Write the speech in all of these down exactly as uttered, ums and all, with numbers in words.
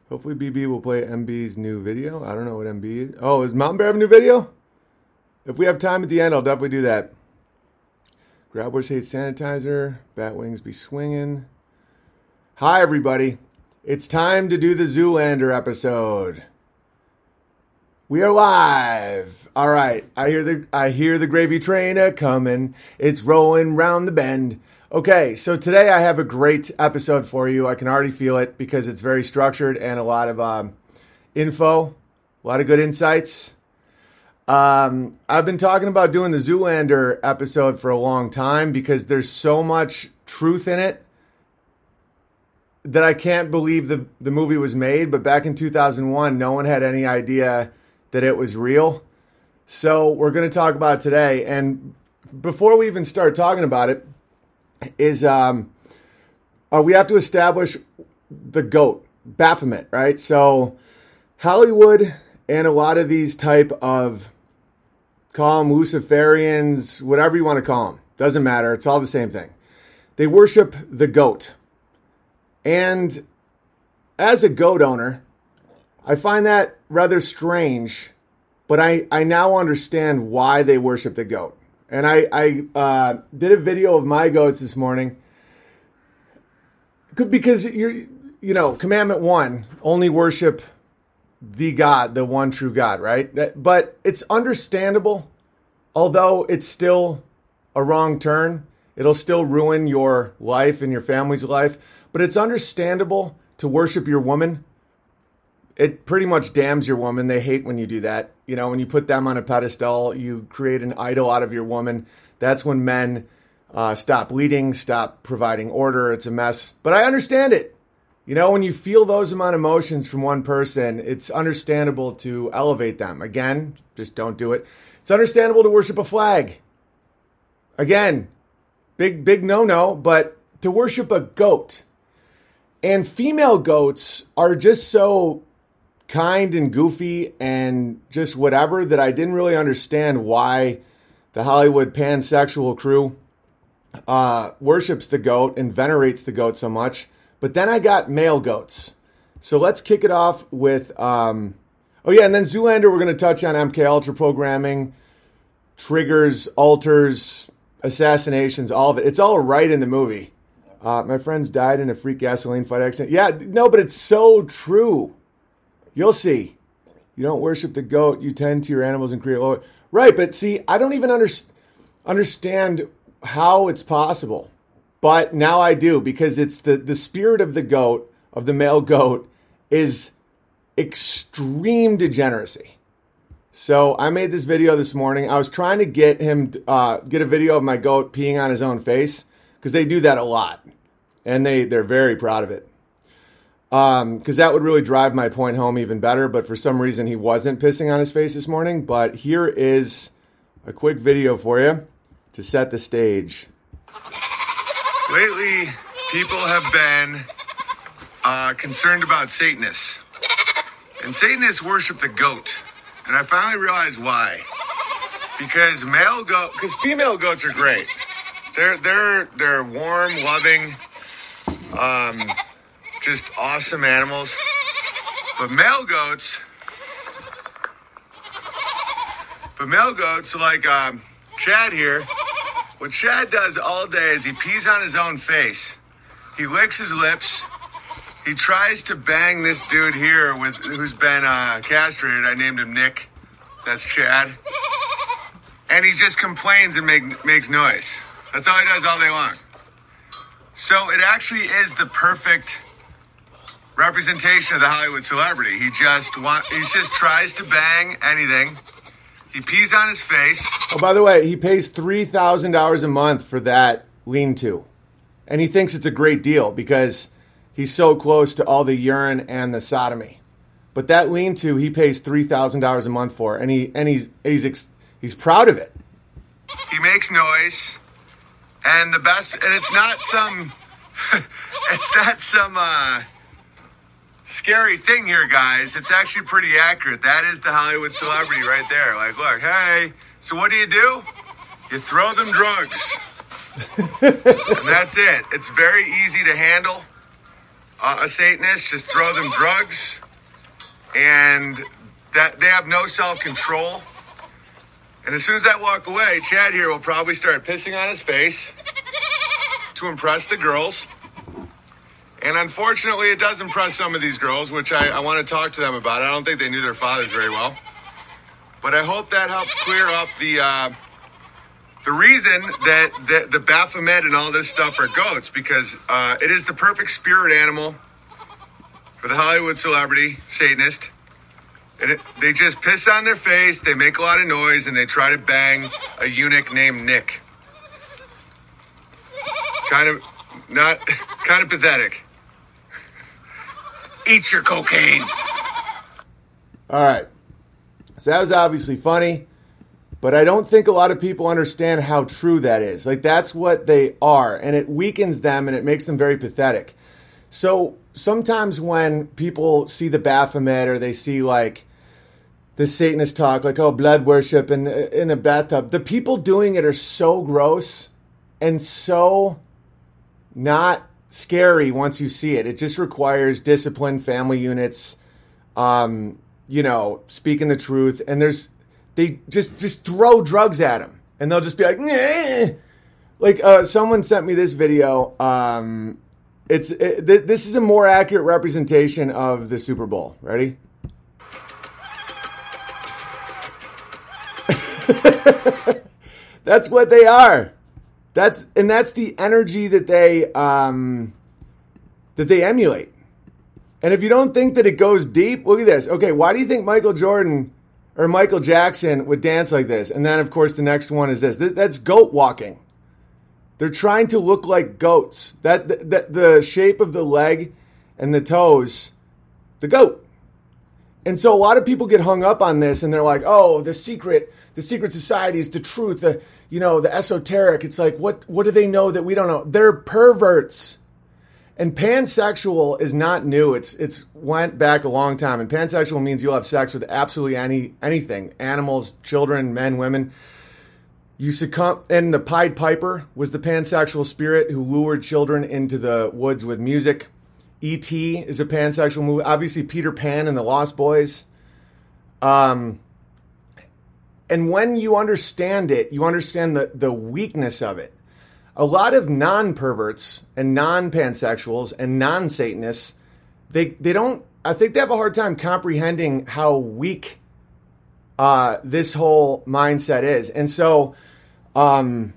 Hopefully B B will play M B's new video. I don't know what M B is. Oh, is Mountain Bear have a new video? If we have time at the end, I'll definitely do that. Grabblers hate sanitizer. Batwings be swinging. Hi, everybody. It's time to do the Zoolander episode. We are live. All right. I hear the I hear the gravy train a coming. It's rolling round the bend. Okay, so today I have a great episode for you. I can already feel it because it's very structured and a lot of um, info, a lot of good insights. Um, I've been talking about doing the Zoolander episode for a long time because there's so much truth in it that I can't believe the, the movie was made. But back in two thousand one, no one had any idea that it was real. So we're going to talk about it today. And before we even start talking about it, is um, uh, we have to establish the GOAT, Baphomet, right? So Hollywood and a lot of these type of, call them Luciferians, whatever you want to call them, doesn't matter. It's all the same thing. They worship the GOAT. And as a GOAT owner, I find that rather strange, but I, I now understand why they worship the GOAT. And I, I uh, did a video of my goats this morning because you're, you know, commandment one, only worship the God, the one true God, right? That, but it's understandable, although it's still a wrong turn. It'll still ruin your life and your family's life, but it's understandable to worship your woman. It pretty much damns your woman. They hate when you do that. You know, when you put them on a pedestal, you create an idol out of your woman. That's when men uh, stop leading, stop providing order. It's a mess. But I understand it. You know, when you feel those amount of emotions from one person, it's understandable to elevate them. Again, just don't do it. It's understandable to worship a flag. Again, big, big no-no, but to worship a goat. And female goats are just so kind and goofy and just whatever that I didn't really understand why the Hollywood pansexual crew uh, worships the goat and venerates the goat so much. But then I got male goats. So let's kick it off with, um, oh yeah, and then Zoolander, we're going to touch on M K Ultra programming, triggers, alters, assassinations, all of it. It's all right in the movie. Uh, my friends died in a freak gasoline fight accident. Yeah, no, but it's so true. You'll see. You don't worship the goat. You tend to your animals and create... Oh, right, but see, I don't even under, understand how it's possible. But now I do, because it's the, the spirit of the goat, of the male goat, is extreme degeneracy. So I made this video this morning. I was trying to get him, uh, get a video of my goat peeing on his own face, because they do that a lot. And they, they're very proud of it. Um, because that would really drive my point home even better. But for some reason, he wasn't pissing on his face this morning. But here is a quick video for you to set the stage. Lately, people have been uh, concerned about Satanists. And Satanists worship the goat. And I finally realized why. Because male goat, because female goats are great. They're they're they're warm, loving, um. just awesome animals. But male goats, but male goats like um, Chad here, what Chad does all day is he pees on his own face. He licks his lips. He tries to bang this dude here with who's been uh, castrated. I named him Nick. That's Chad. And he just complains and make, makes noise. That's all he does all day long. So it actually is the perfect representation of the Hollywood celebrity. He just want, he just tries to bang anything. He pees on his face. Oh, by the way, he pays three thousand dollars a month for that lean-to. And he thinks it's a great deal because he's so close to all the urine and the sodomy. But that lean-to, he pays three thousand dollars a month for, and he and he's he's he's proud of it. He makes noise, and the best, and it's not some, it's not some, uh, scary thing here, guys. It's actually pretty accurate. That is the Hollywood celebrity right there. Like, look, hey, so what do you do? You throw them drugs. And that's it. It's very easy to handle. uh, a Satanist, just throw them drugs, and that they have no self-control. And as soon as I walk away, Chad here will probably start pissing on his face to impress the girls. And unfortunately, it does impress some of these girls, which I, I want to talk to them about. I don't think they knew their fathers very well. But I hope that helps clear up the uh, the reason that the, the Baphomet and all this stuff are goats, because uh, it is the perfect spirit animal for the Hollywood celebrity Satanist. And it, they just piss on their face, they make a lot of noise, and they try to bang a eunuch named Nick. Kind of, not, kind of pathetic. Eat your cocaine. All right. So that was obviously funny, but I don't think a lot of people understand how true that is. Like, that's what they are, and it weakens them, and it makes them very pathetic. So sometimes when people see the Baphomet, or they see, like, the Satanist talk, like, oh, blood worship in, in a bathtub, the people doing it are so gross and so not scary once you see it. It just requires discipline, family units, um, you know, speaking the truth. And there's, they just, just throw drugs at them, and they'll just be like, nah. Like, uh, someone sent me this video. Um, it's, it, th- this is a more accurate representation of the Super Bowl. Ready? That's what they are. That's, and that's the energy that they, um, that they emulate. And if you don't think that it goes deep, look at this. Okay, why do you think Michael Jordan or Michael Jackson would dance like this? And then, of course, the next one is this. That's goat walking. They're trying to look like goats. That, that the shape of the leg and the toes, the goat. And so a lot of people get hung up on this, and they're like, oh, the secret, the secret society is the truth, the, you know, the esoteric. It's like, what, what do they know that we don't know? They're perverts. And pansexual is not new. It's it's went back a long time. And pansexual means you'll have sex with absolutely any anything. Animals, children, men, women. You succumb, and the Pied Piper was the pansexual spirit who lured children into the woods with music. E T is a pansexual movie. Obviously, Peter Pan and the Lost Boys. Um, and when you understand it, you understand the, the weakness of it. A lot of non-perverts and non-pansexuals and non-Satanists, they they don't, I think they have a hard time comprehending how weak uh, this whole mindset is. And so, um,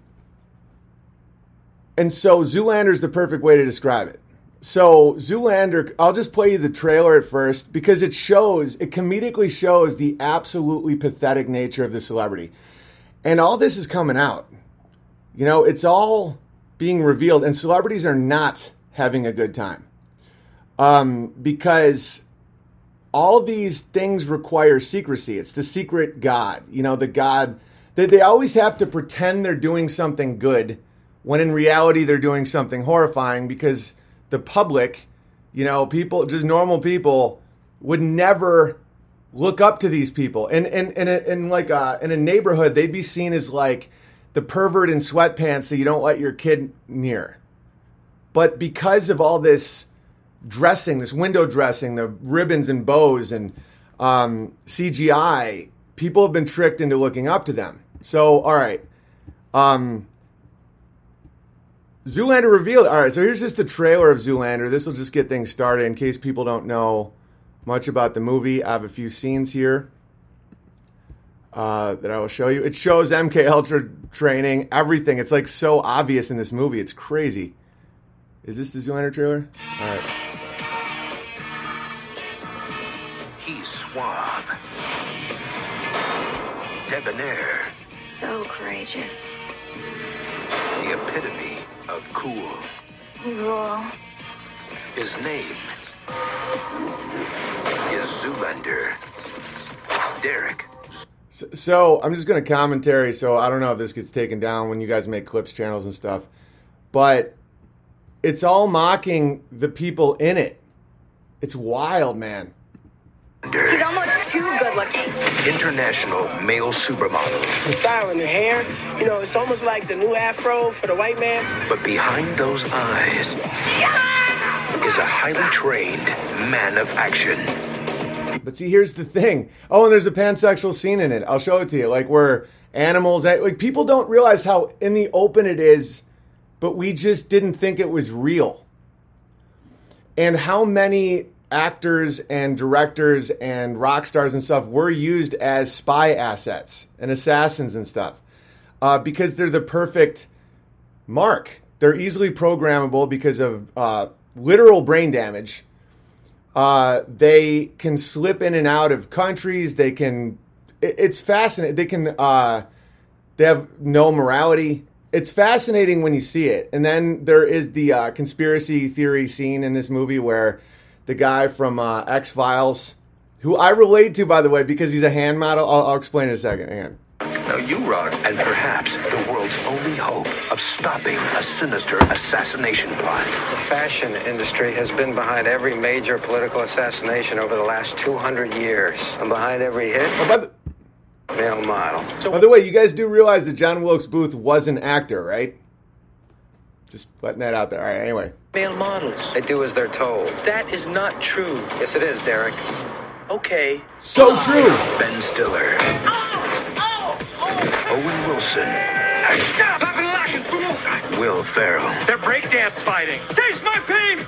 and so Zoolander is the perfect way to describe it. So Zoolander, I'll just play you the trailer at first, because it shows, it comedically shows the absolutely pathetic nature of the celebrity. And all this is coming out. You know, it's all being revealed, and celebrities are not having a good time. Um, because all these things require secrecy. It's the secret God. You know, the God that they always have to pretend they're doing something good, when in reality they're doing something horrifying, because the public, you know, people, just normal people, would never look up to these people. And in, in, in, in like a, in a neighborhood, they'd be seen as like the pervert in sweatpants that you don't let your kid near. But because of all this dressing, this window dressing, the ribbons and bows and um, C G I, people have been tricked into looking up to them. So, all right. Um, Zoolander revealed. All right, so here's just the trailer of Zoolander. This will just get things started in case people don't know much about the movie. I have a few scenes here uh, that I will show you. It shows M K Ultra training, everything. It's like so obvious in this movie. It's crazy. Is this the Zoolander trailer? All right. He's suave, debonair, So courageous. the epitome of cool. Rule. His name is Zoolander. Derek. So, so I'm just going to commentary, so I don't know if this gets taken down when you guys make clips channels and stuff. But it's all mocking the people in it. It's wild, man. He's almost too good looking. International male supermodel. The style and the hair, you know, it's almost like the new afro for the white man. But behind those eyes is a highly trained man of action. But see, here's the thing. Oh, and there's a pansexual scene in it. I'll show it to you. Like where animals, like people don't realize how in the open it is, but we just didn't think it was real. And how many actors and directors and rock stars and stuff were used as spy assets and assassins and stuff uh, because they're the perfect mark. They're easily programmable because of uh, literal brain damage. Uh, they can slip in and out of countries. They can, it, it's fascinating. They can, uh, they have no morality. It's fascinating when you see it. And then there is the uh, conspiracy theory scene in this movie where the guy from uh, X-Files, who I relate to, by the way, because he's a hand model. I'll, I'll explain in a second. Hang on. Now you rock, and perhaps the world's only hope of stopping a sinister assassination plot. The fashion industry has been behind every major political assassination over the last two hundred years. And behind every hit, Oh, by, the, male model. So by the way, you guys do realize that John Wilkes Booth was an actor, right? Just letting that out there. All right, anyway. Male models. they do as they're told. That is not true. Yes, it is, Derek. Okay. So true. Ben Stiller. Owen Wilson. And Will Ferrell. They're breakdance fighting. Taste my pain!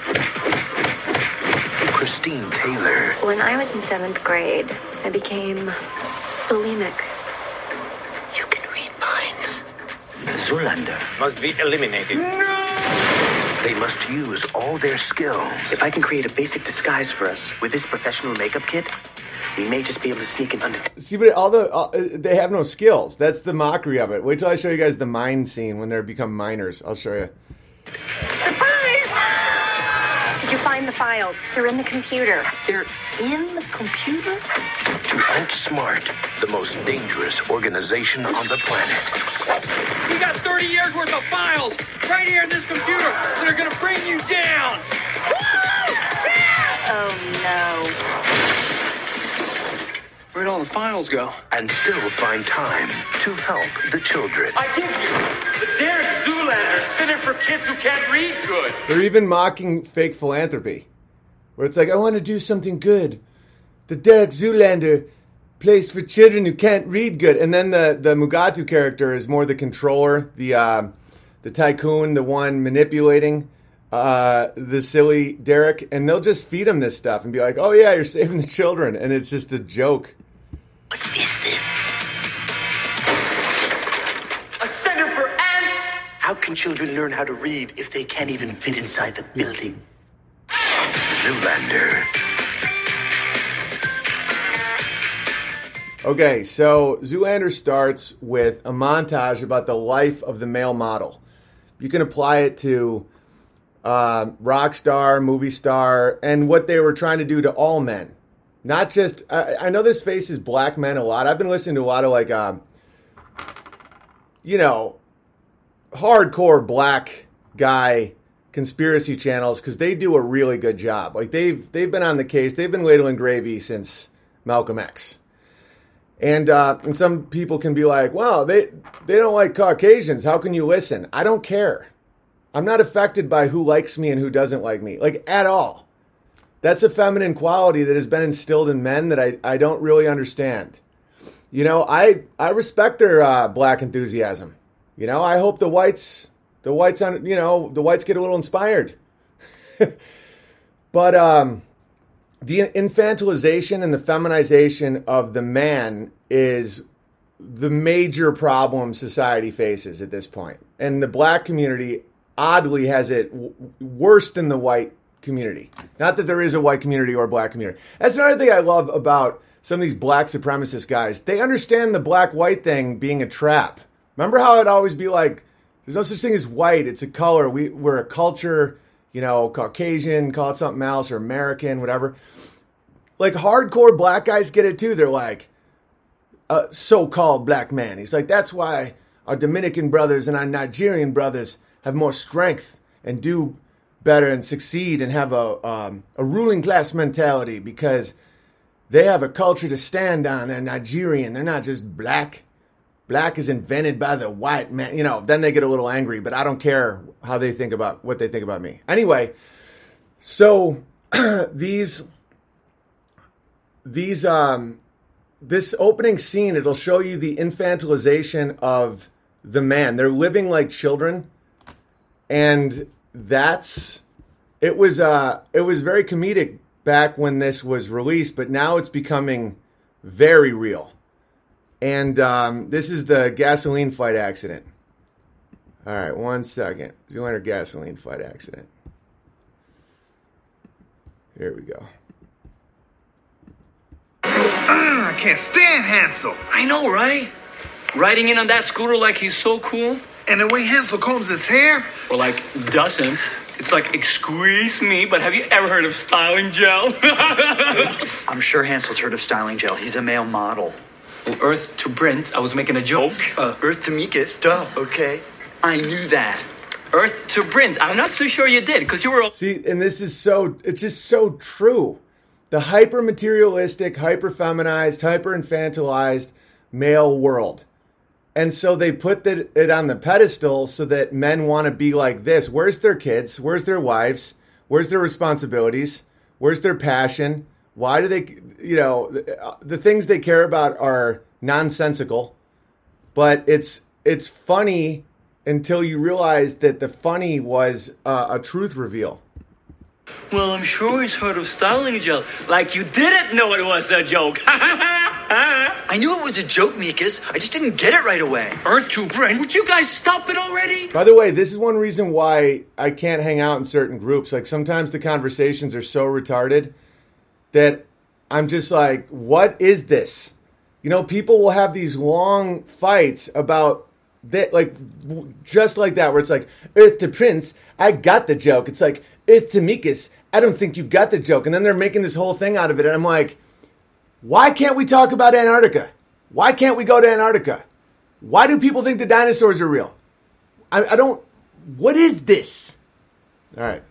Christine Taylor. When I was in seventh grade, I became bulimic. You can read minds. Zoolander. Must be eliminated. They must use all their skills. If I can create a basic disguise for us with this professional makeup kit, we may just be able to sneak in under. See, but all the uh, they have no skills. That's the mockery of it. Wait till I show you guys the mine scene when they become miners. I'll show you. Did you find the files? They're in the computer. They're in the computer? To outsmart the most dangerous organization on the planet. You got thirty years worth of files right here in this computer that are gonna bring you down. Oh no. Where'd all the files go? And still find time to help the children. I give you the Derek Zoolander Center for Kids Who Can't Read Good. They're even mocking fake philanthropy, where it's like, I want to do something good. The Derek Zoolander place for children who can't read good. And then the, the Mugatu character is more the controller, the uh, the tycoon, the one manipulating uh, the silly Derek. And they'll just feed him this stuff and be like, oh yeah, you're saving the children. And it's just a joke. What is this? A center for ants. How can children learn how to read if they can't even fit inside the building? Zoolander. Okay, so Zoolander starts with a montage about the life of the male model. You can apply it to uh, rock star, movie star, and what they were trying to do to all men. Not just, I, I know this faces black men a lot. I've been listening to a lot of like, uh, you know, hardcore black guy conspiracy channels because they do a really good job. Like they've they've been on the case. They've been ladling gravy since Malcolm X. And uh, and some people can be like, well, they they don't like Caucasians. How can you listen? I don't care. I'm not affected by who likes me and who doesn't like me, like at all. That's a feminine quality that has been instilled in men that I, I don't really understand. You know, I I respect their uh, black enthusiasm. You know, I hope the whites the whites on you know the whites get a little inspired. But um. The infantilization and the feminization of the man is the major problem society faces at this point. And the black community, oddly, has it w- worse than the white community. Not that there is a white community or a black community. That's another thing I love about some of these black supremacist guys. They understand the black-white thing being a trap. Remember how it'd always be like, there's no such thing as white, it's a color. We, we're a culture... You know, Caucasian, call it something else, or American, whatever. Like, hardcore black guys get it, too. They're like, a so-called black man. He's like, that's why our Dominican brothers and our Nigerian brothers have more strength and do better and succeed and have a um, a ruling class mentality because they have a culture to stand on. They're Nigerian. They're not just black. Black is invented by the white man. You know, then they get a little angry, but I don't care how they think about what they think about me. Anyway, So these these um this opening scene, it'll show you the infantilization of the man. They're living like children, and that's it was uh it was very comedic back when this was released, but now it's becoming very real. And um, this is the gasoline fight accident. All right, one second. Zoolander gasoline fight accident. Here we go. I can't stand Hansel. I know, right? Riding in on that scooter like he's so cool. And the way Hansel combs his hair. Or like doesn't. It's like, excuse me, but have you ever heard of styling gel? I'm sure Hansel's heard of styling gel. He's a male model. Well, Earth to Brent, I was making a joke. Uh, Earth to Mikas, duh, okay. I knew that. Earth to Brent, I'm not so sure you did, because you were... See, and this is so, it's just so true. The hyper-materialistic, hyper-feminized, hyper-infantilized male world. And so they put the, it on the pedestal so that men want to be like this. Where's their kids? Where's their wives? Where's their responsibilities? Where's their passion? Why do they, you know, the, the things they care about are nonsensical. But it's it's funny until you realize that the funny was uh, a truth reveal. Well, I'm sure he's heard of styling gel. Like you didn't know it was a joke. I knew it was a joke, Mikas. I just didn't get it right away. Earth to Brent, would you guys stop it already? By the way, this is one reason why I can't hang out in certain groups. Like sometimes the conversations are so retarded that I'm just like, what is this? You know, people will have these long fights about that, like just like that, where it's like, Earth to Prince, I got the joke. It's like, Earth to Mikas, I don't think you got the joke. And then they're making this whole thing out of it. And I'm like, why can't we talk about Antarctica? Why can't we go to Antarctica? Why do people think the dinosaurs are real? I, I don't, what is this? All right.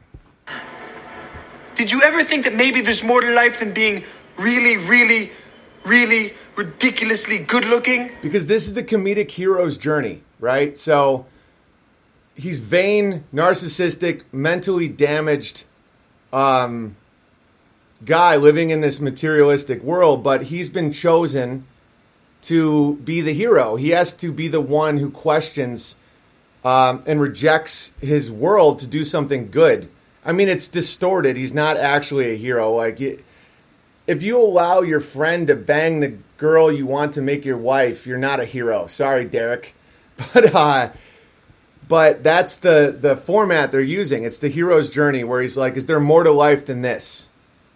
Did you ever think that maybe there's more to life than being really, really, really ridiculously good looking? Because this is the comedic hero's journey, right? So he's vain, narcissistic, mentally damaged um, guy living in this materialistic world, but he's been chosen to be the hero. He has to be the one who questions um, and rejects his world to do something good. I mean, it's distorted. He's not actually a hero. Like, if you allow your friend to bang the girl you want to make your wife, you're not a hero. Sorry, Derek. But uh, but that's the, the format they're using. It's the hero's journey where he's like, is there more to life than this?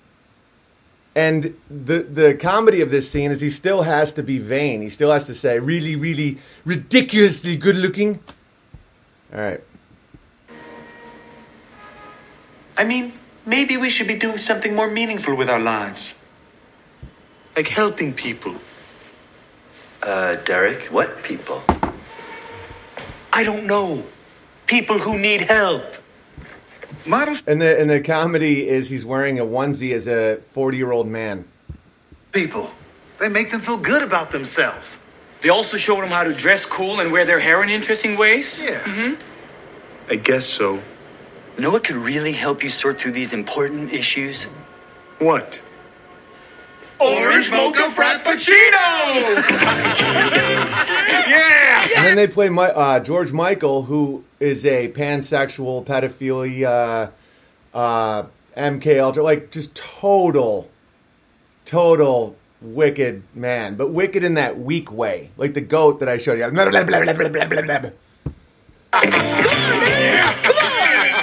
And the the comedy of this scene is he still has to be vain. He still has to say, really, really ridiculously good looking. All right. I mean, maybe we should be doing something more meaningful with our lives. Like helping people. Uh, Derek, what people? I don't know. People who need help. Models. And the and the comedy is he's wearing a onesie as a forty-year-old man. People. They make them feel good about themselves. They also showed them how to dress cool and wear their hair in interesting ways. Yeah. Mm-hmm. I guess so. Know what could really help you sort through these important issues? What? Orange mocha frappuccino! Yeah! And then they play my, uh, George Michael, who is a pansexual, pedophilia, uh, uh, M K Ultra, like just total, total wicked man, but wicked in that weak way, like the goat that I showed you. Blah, blah, blah, blah, blah, blah, blah, blah. Yeah! Come on!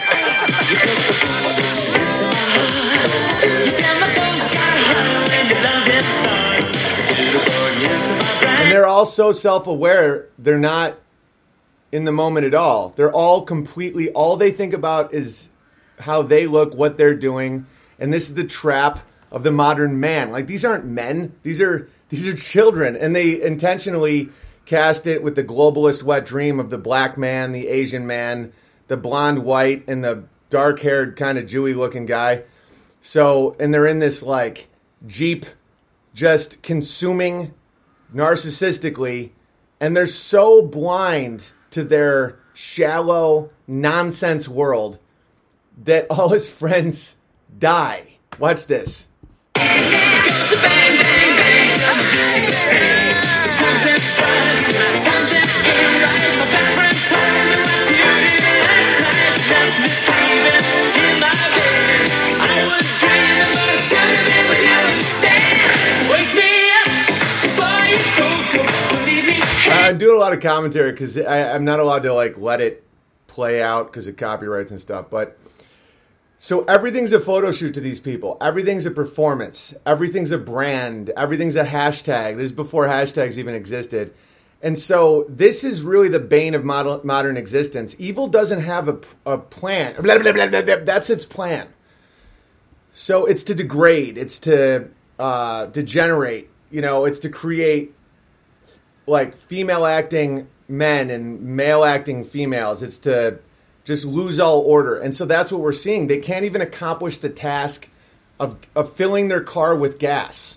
And they're all so self-aware, they're not in the moment at all. They're all completely, all they think about is how they look, what they're doing, and this is the trap of the modern man. Like, these aren't men, these are these are children, and they intentionally cast it with the globalist wet dream of the black man, the Asian man, the blonde white, and the dark-haired kind of Jewy-looking guy. So, and they're in this, like, Jeep just consuming narcissistically, and they're so blind to their shallow nonsense world that all his friends die. Watch this. I'm doing a lot of commentary because I'm not allowed to like let it play out because of copyrights and stuff. But so everything's a photo shoot to these people. Everything's a performance. Everything's a brand. Everything's a hashtag. This is before hashtags even existed. And so this is really the bane of model, modern existence. Evil doesn't have a, a plan. Blah, blah, blah, blah, blah. That's its plan. So it's to degrade. It's to uh, degenerate. You know, it's to create like female acting men and male acting females. It's to just lose all order. And so that's what we're seeing. They can't even accomplish the task of, of filling their car with gas.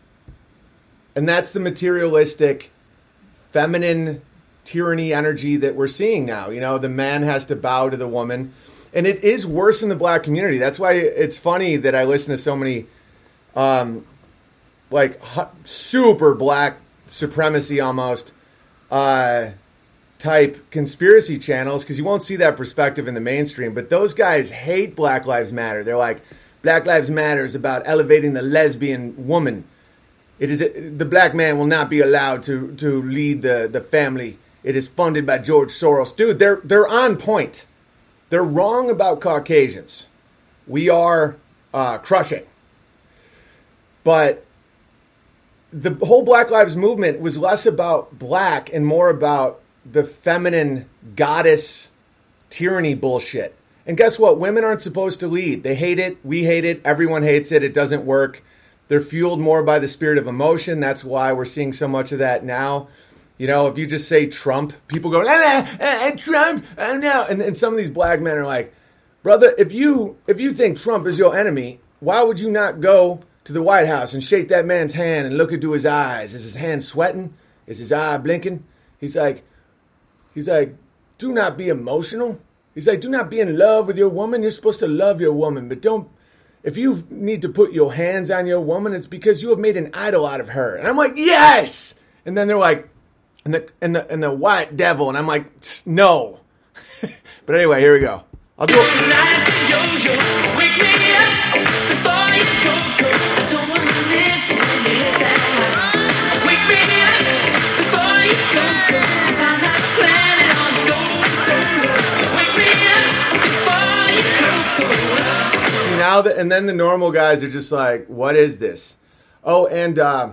And that's the materialistic, feminine tyranny energy that we're seeing now. You know, the man has to bow to the woman. And it is worse in the black community. That's why it's funny that I listen to so many um, like super black supremacy almost uh, type conspiracy channels, because you won't see that perspective in the mainstream. But those guys hate Black Lives Matter. They're like, Black Lives Matter is about elevating the lesbian woman. It is the black man will not be allowed to to lead the, the family. It is funded by George Soros. Dude, they're they're on point. They're wrong about Caucasians. We are uh, crushing. But the whole Black Lives Movement was less about black and more about the feminine goddess tyranny bullshit. And guess what? Women aren't supposed to lead. They hate it. We hate it. Everyone hates it. It doesn't work. They're fueled more by the spirit of emotion. That's why we're seeing so much of that now. You know, if you just say Trump, people go, ah, ah, ah, Trump, oh no. And, and some of these black men are like, brother, if you if you think Trump is your enemy, why would you not go to the White House and shake that man's hand and look into his eyes? Is his hand sweating? Is his eye blinking? He's like, he's like, do not be emotional. He's like, do not be in love with your woman. You're supposed to love your woman, but don't. If you need to put your hands on your woman, it's because you have made an idol out of her. And I'm like, yes. And then they're like, and the and the and the white devil, and I'm like, no. But anyway, here we go. I'll do Now that, and then the normal guys are just like, what is this? Oh, and uh,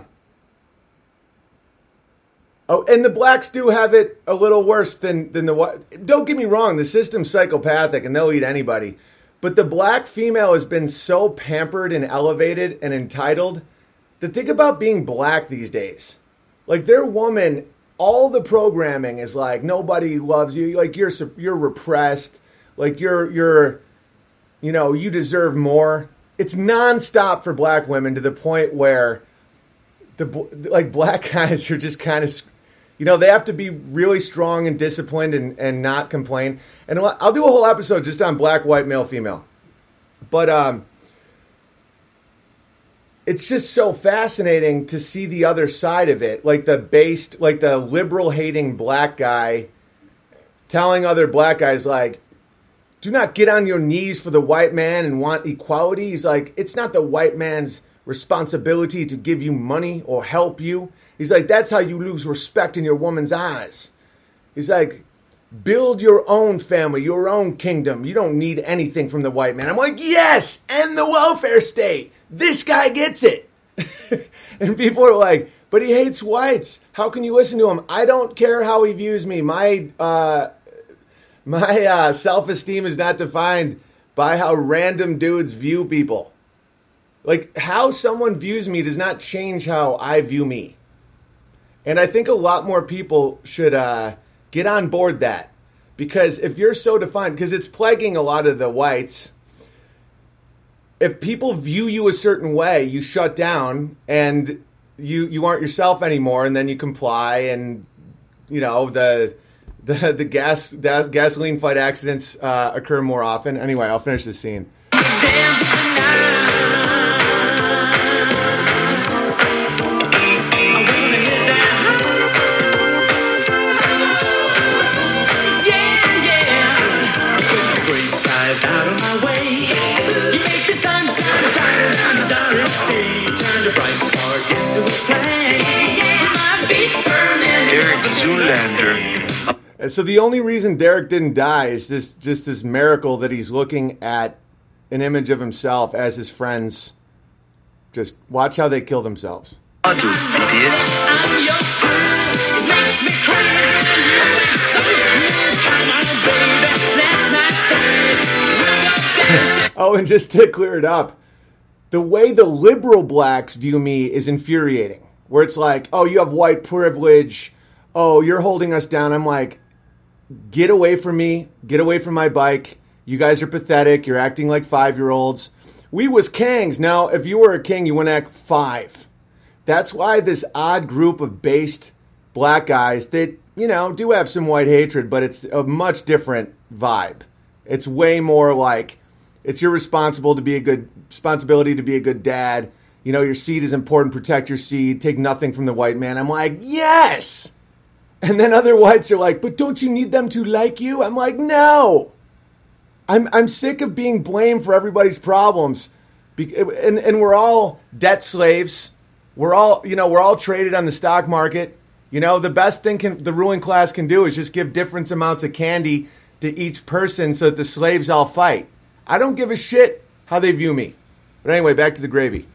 oh, and the blacks do have it a little worse than than the white. Don't get me wrong, the system's psychopathic and they'll eat anybody. But the black female has been so pampered and elevated and entitled that think about being black these days. Like their woman, all the programming is like nobody loves you. Like you're you're repressed. Like you're you're. You know, you deserve more. It's nonstop for black women to the point where the like black guys are just kind of, you know, they have to be really strong and disciplined and, and not complain. And I'll do a whole episode just on black, white, male, female. But um, it's just so fascinating to see the other side of it. Like the based, like the liberal hating black guy telling other black guys like, do not get on your knees for the white man and want equality. He's like, it's not the white man's responsibility to give you money or help you. He's like, that's how you lose respect in your woman's eyes. He's like, build your own family, your own kingdom. You don't need anything from the white man. I'm like, yes, and the welfare state. This guy gets it. And people are like, but he hates whites. How can you listen to him? I don't care how he views me. My, uh, My uh, self-esteem is not defined by how random dudes view people. Like, how someone views me does not change how I view me. And I think a lot more people should uh, get on board that. Because if you're so defined, because it's plaguing a lot of the whites, if people view you a certain way, you shut down and you, you aren't yourself anymore, and then you comply, and, you know, the... The the gas the gasoline fight accidents uh, occur more often. Anyway, I'll finish this scene. And so the only reason Derek didn't die is this just this miracle that he's looking at an image of himself as his friends. Just watch how they kill themselves. I do, idiot. I'm your friend. It makes me crazy. You look so good. Come on, baby. Let's not fight. We'll go dancing. Oh, and just to clear it up, the way the liberal blacks view me is infuriating. Where it's like, oh, you have white privilege. Oh, you're holding us down. I'm like, get away from me. Get away from my bike. You guys are pathetic. You're acting like five-year-olds. We was kings. Now, if you were a king, you wouldn't act five. That's why this odd group of based black guys that, you know, do have some white hatred, but it's a much different vibe. It's way more like it's your responsible to be a good responsibility to be a good dad. You know, your seed is important. Protect your seed. Take nothing from the white man. I'm like, yes. And then other whites are like, but don't you need them to like you? I'm like, no. I'm I'm sick of being blamed for everybody's problems. Be- and, and we're all debt slaves. We're all, you know, we're all traded on the stock market. You know, the best thing can, the ruling class can do is just give different amounts of candy to each person so that the slaves all fight. I don't give a shit how they view me. But anyway, back to the gravy.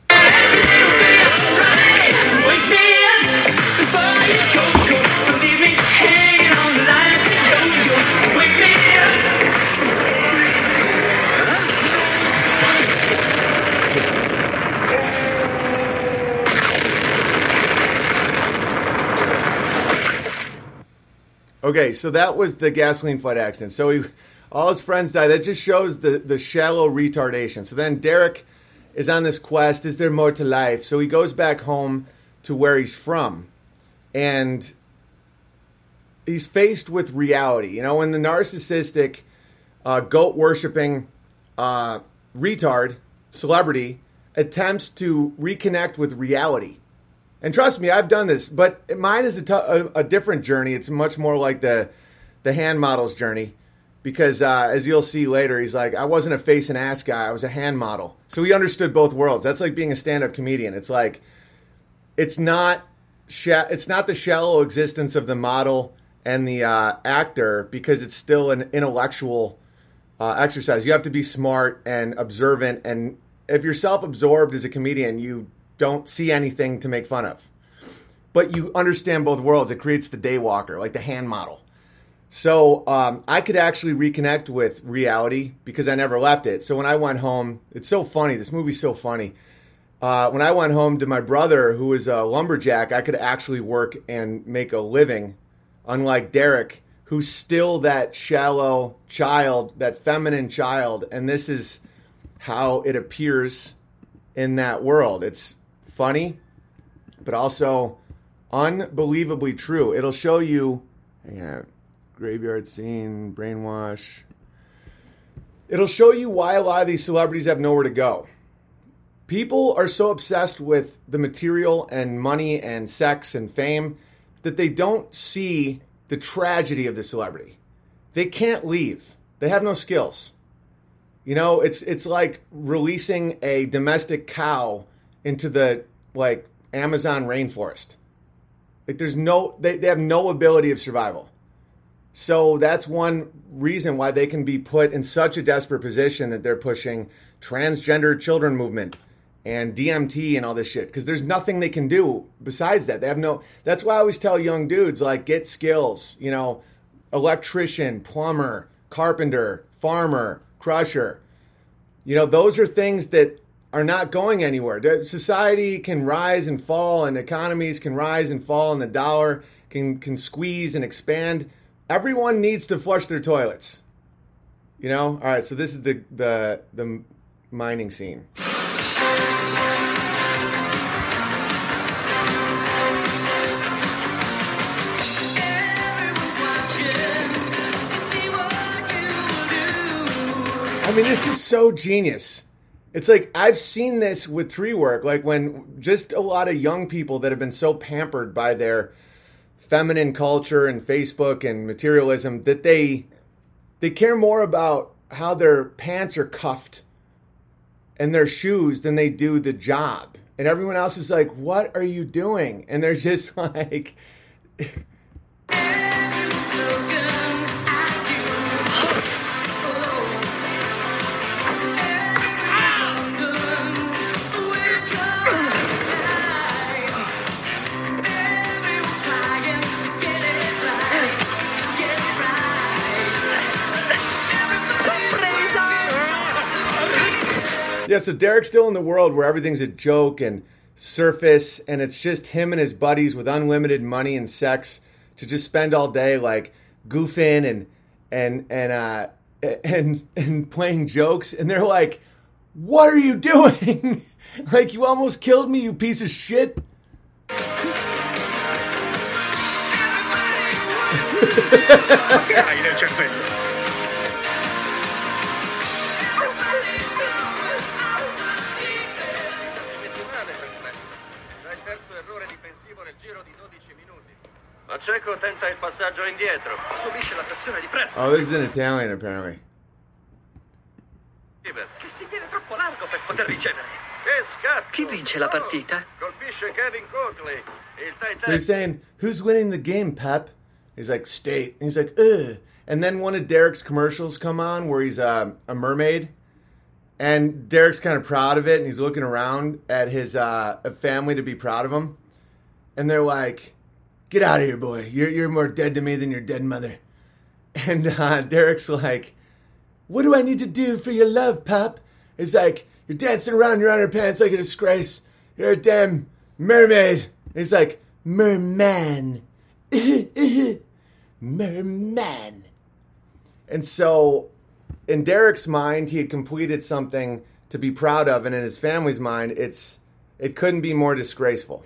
Okay, so that was the gasoline fight accident. So he, all his friends died. That just shows the, the shallow retardation. So then Derek is on this quest. Is there more to life? So he goes back home to where he's from. And he's faced with reality. You know, when the narcissistic, uh, goat-worshipping uh, retard, celebrity, attempts to reconnect with reality. And trust me, I've done this, but mine is a, t- a, a different journey. It's much more like the the hand model's journey. Because uh, as you'll see later, he's like, I wasn't a face and ass guy. I was a hand model. So he understood both worlds. That's like being a stand-up comedian. It's like, it's not sh- it's not the shallow existence of the model and the uh, actor, because it's still an intellectual uh, exercise. You have to be smart and observant. And if you're self-absorbed as a comedian, you don't see anything to make fun of. But you understand both worlds. It creates the daywalker, like the hand model. So um, I could actually reconnect with reality because I never left it. So when I went home, it's so funny. This movie's so funny. Uh, when I went home to my brother, who was a lumberjack, I could actually work and make a living, unlike Derek, who's still that shallow child, that feminine child. And this is how it appears in that world. It's funny, but also unbelievably true. It'll show you, hang on, graveyard scene, brainwash. It'll show you why a lot of these celebrities have nowhere to go. People are so obsessed with the material and money and sex and fame that they don't see the tragedy of the celebrity. They can't leave. They have no skills. You know, it's it's like releasing a domestic cow into the, like, Amazon rainforest. Like, there's no, they, they have no ability of survival. So that's one reason why they can be put in such a desperate position that they're pushing transgender children movement and D M T and all this shit. Because there's nothing they can do besides that. They have no, that's why I always tell young dudes, like, get skills, you know, electrician, plumber, carpenter, farmer, crusher. You know, those are things that are not going anywhere. Society can rise and fall, and economies can rise and fall, and the dollar can, can squeeze and expand. Everyone needs to flush their toilets. You know? All right, so this is the the, the mining scene. I mean, this is so genius. It's like, I've seen this with tree work, like when just a lot of young people that have been so pampered by their feminine culture and Facebook and materialism that they they care more about how their pants are cuffed and their shoes than they do the job. And everyone else is like, what are you doing? And they're just like... Yeah, so Derek's still in the world where everything's a joke and surface, and it's just him and his buddies with unlimited money and sex to just spend all day like goofing and and and uh and and playing jokes. And they're like, "What are you doing? Like, you almost killed me, you piece of shit." Pacheco tenta il passaggio indietro. Subisce la pressione di Prescott. Oh, this is in Italian, apparently. Che si tiene troppo largo per poter ricevere. Che scatto! Chi vince la partita? Colpisce Kevin Coakley. Il tight So he's saying, "Who's winning the game, Pep?" He's like, "State." And he's like, "Ugh." And then one of Derek's commercials come on where he's uh, a mermaid. And Derek's kind of proud of it. And he's looking around at his uh, family to be proud of him. And they're like, "Get out of here, boy. You're, you're more dead to me than your dead mother." And uh, Derek's like, "What do I need to do for your love, Pop?" He's like, "You're dancing around in your underpants like a disgrace. You're a damn mermaid." And he's like, "Merman." Merman. And so, in Derek's mind, he had completed something to be proud of, and in his family's mind, it's it couldn't be more disgraceful.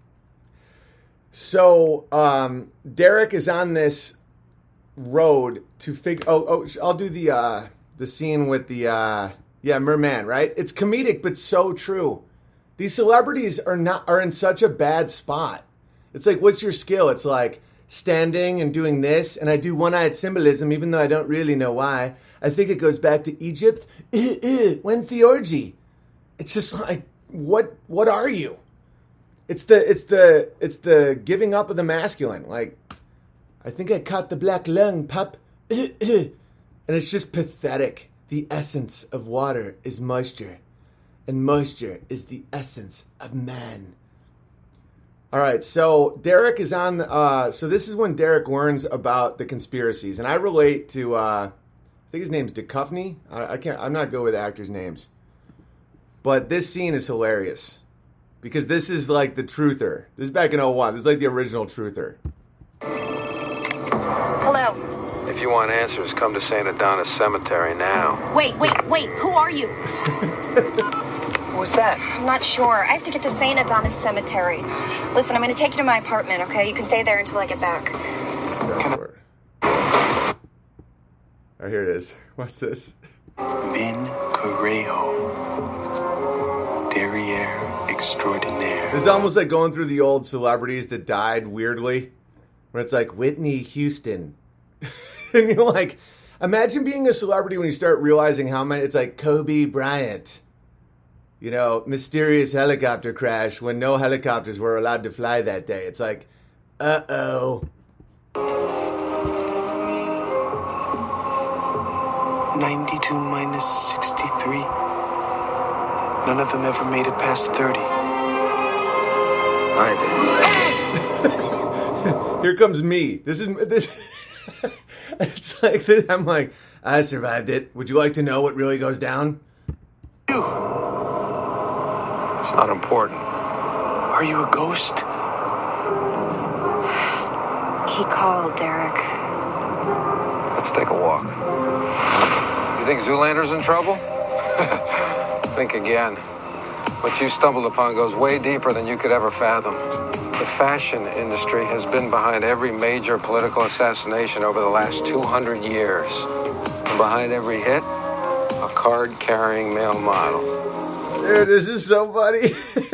So, um, Derek is on this road to figure. Oh, oh, I'll do the uh, the scene with the uh, yeah, merman. Right? It's comedic, but so true. These celebrities are not are in such a bad spot. It's like, what's your skill? It's like standing and doing this, and I do one-eyed symbolism, even though I don't really know why. I think it goes back to Egypt. When's the orgy? It's just like, what? What are you? It's the it's the it's the giving up of the masculine. Like, I think I caught the black lung, pup. And it's just pathetic. The essence of water is moisture, and moisture is the essence of man. All right, so Derek is on. Uh, so this is when Derek learns about the conspiracies, and I relate to. Uh, I think his name's Duchovny. I, I can't. I'm not good with actors' names, but this scene is hilarious because this is like the truther. This is back in oh one. This is like the original truther. Hello. If you want answers, come to Saint Adonis Cemetery now. Wait, wait, wait. Who are you? Who's that? I'm not sure. I have to get to Saint Adonis Cemetery. Listen, I'm going to take you to my apartment, okay? You can stay there until I get back. Oh, here it is. Watch this. Ben Correjo, derriere extraordinaire. This is almost like going through the old celebrities that died weirdly, where it's like Whitney Houston. And you're like, imagine being a celebrity when you start realizing how many, it's like Kobe Bryant. You know, mysterious helicopter crash when no helicopters were allowed to fly that day. It's like, uh-oh. ninety-two minus sixty-three. None of them ever made it past thirty. I did. Here comes me. This is this. It's like this. I'm like, I survived it. Would you like to know what really goes down? You. It's not important. Are you a ghost? He called, Derek. Let's take a walk. You think Zoolander's in trouble? Think again. What you stumbled upon goes way deeper than you could ever fathom. The fashion industry has been behind every major political assassination over the last two hundred years. And behind every hit, a card-carrying male model. Dude, this is so funny.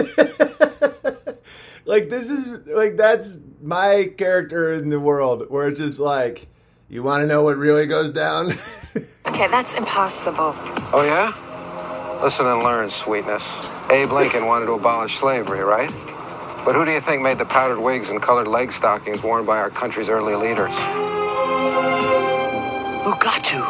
Like, this is, like, that's my character in the world, where it's just like, you want to know what really goes down? Okay, that's impossible. Oh, yeah? Listen and learn, sweetness. Abe Lincoln wanted to abolish slavery, right? But who do you think made the powdered wigs and colored leg stockings worn by our country's early leaders? Who got to?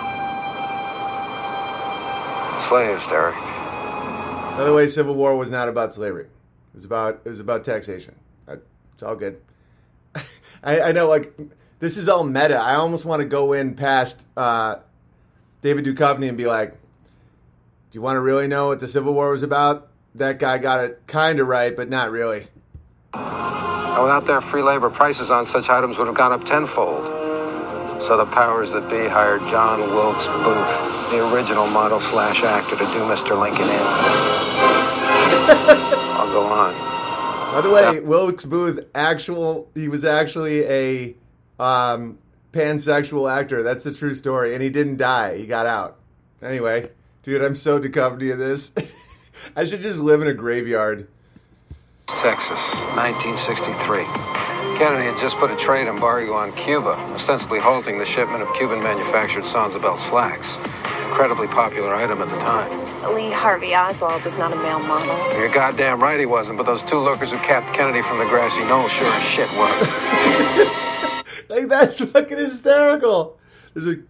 Slaves, Derek. By the way, Civil War was not about slavery. It was about it was about taxation. It's all good. I, I know, like, this is all meta. I almost want to go in past uh, David Duchovny and be like, Do you want to really know what the Civil War was about? That guy got it kind of right, but not really. And without their free labor, prices on such items would have gone up tenfold. So the powers that be hired John Wilkes Booth, the original model slash actor, to do Mister Lincoln in. I'll go on. By the way, Wilkes Booth, actual, he was actually a um, pansexual actor. That's the true story. And he didn't die. He got out. Anyway, dude, I'm so decovity of this. I should just live in a graveyard. Texas, nineteen sixty-three. Kennedy had just put a trade embargo on Cuba, ostensibly halting the shipment of Cuban-manufactured Sanzabel slacks. Incredibly popular item at the time. Lee Harvey Oswald is not a male model. You're goddamn right he wasn't, but those two lookers who capped Kennedy from the grassy knoll sure as shit were. Like, that's fucking hysterical. There's a...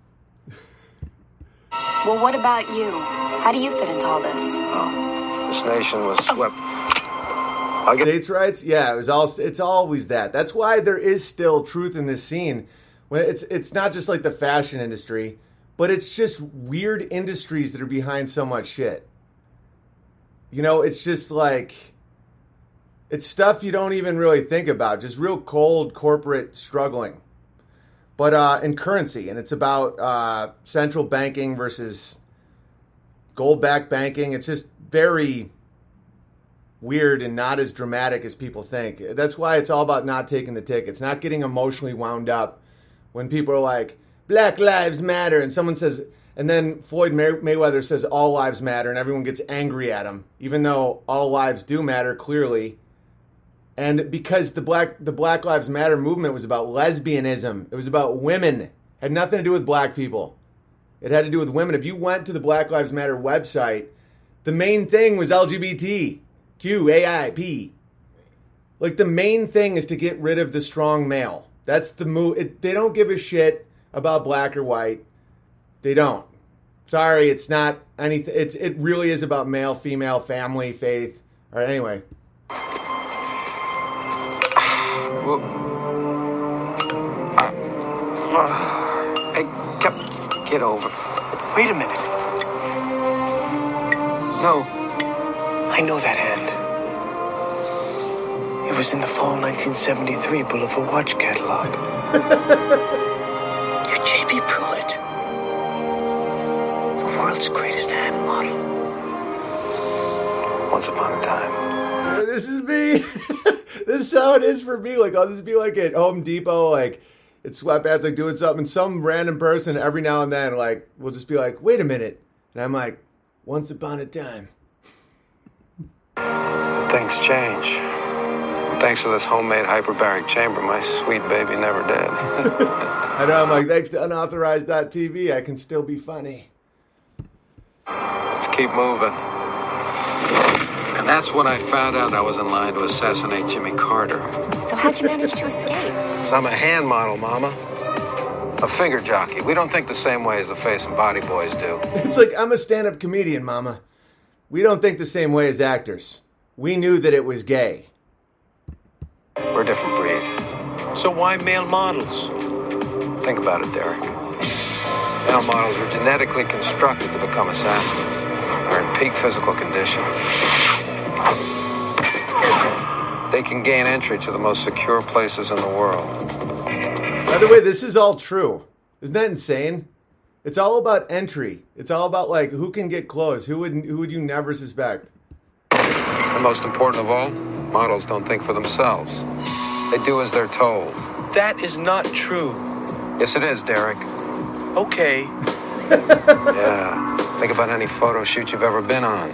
Well, what about you? How do you fit into all this? Oh, this nation was swept... I'll get... States' rights? Yeah, it was all. It's always that. That's why there is still truth in this scene. When it's it's not just like the fashion industry, but it's just weird industries that are behind so much shit. You know, it's just like it's stuff you don't even really think about. Just real cold corporate struggling, but uh, in currency, and it's about uh, central banking versus gold-backed banking. It's just very weird and not as dramatic as people think. That's why it's all about not taking the tickets, not getting emotionally wound up when people are like, Black Lives Matter, and someone says, and then Floyd May- Mayweather says all lives matter, and everyone gets angry at him, even though all lives do matter, clearly. And because the Black the Black Lives Matter movement was about lesbianism, it was about women, it had nothing to do with black people. It had to do with women. If you went to the Black Lives Matter website, the main thing was L G B T. Q A I P. Like, the main thing is to get rid of the strong male. That's the move. It, they don't give a shit about black or white. They don't. Sorry, it's not anything. It, it really is about male, female, family, faith. All right, anyway. Hey, get over. Wait a minute. No. I know that hand. It was in the fall nineteen seventy-three Boulevard watch catalog. You're J B. Pruitt, the world's greatest hand model. Once upon a time. This is me. This is how it is for me. Like, I'll just be like at Home Depot, like at sweatpants, like doing something. And some random person every now and then, like, will just be like, wait a minute. And I'm like, once upon a time. Things change. Thanks to this homemade hyperbaric chamber, my sweet baby never did. I know, I'm like, thanks to unauthorized dot T V, I can still be funny. Let's keep moving. And that's when I found out I was in line to assassinate Jimmy Carter. So how'd you manage to escape? 'Cause I'm a hand model, Mama. A figure jockey. We don't think the same way as the face and body boys do. It's like, I'm a stand-up comedian, Mama. We don't think the same way as actors. We knew that it was gay. We're a different breed. So why male models? Think about it, Derek. Male models were genetically constructed to become assassins. They're in peak physical condition. They can gain entry to the most secure places in the world. By the way, this is all true. Isn't that insane? It's all about entry. It's all about, like, who can get close. Who would who would you never suspect? And most important of all, models don't think for themselves. They do as they're told. That is not true. Yes, it is, Derek. Okay. Yeah. Think about any photo shoot you've ever been on.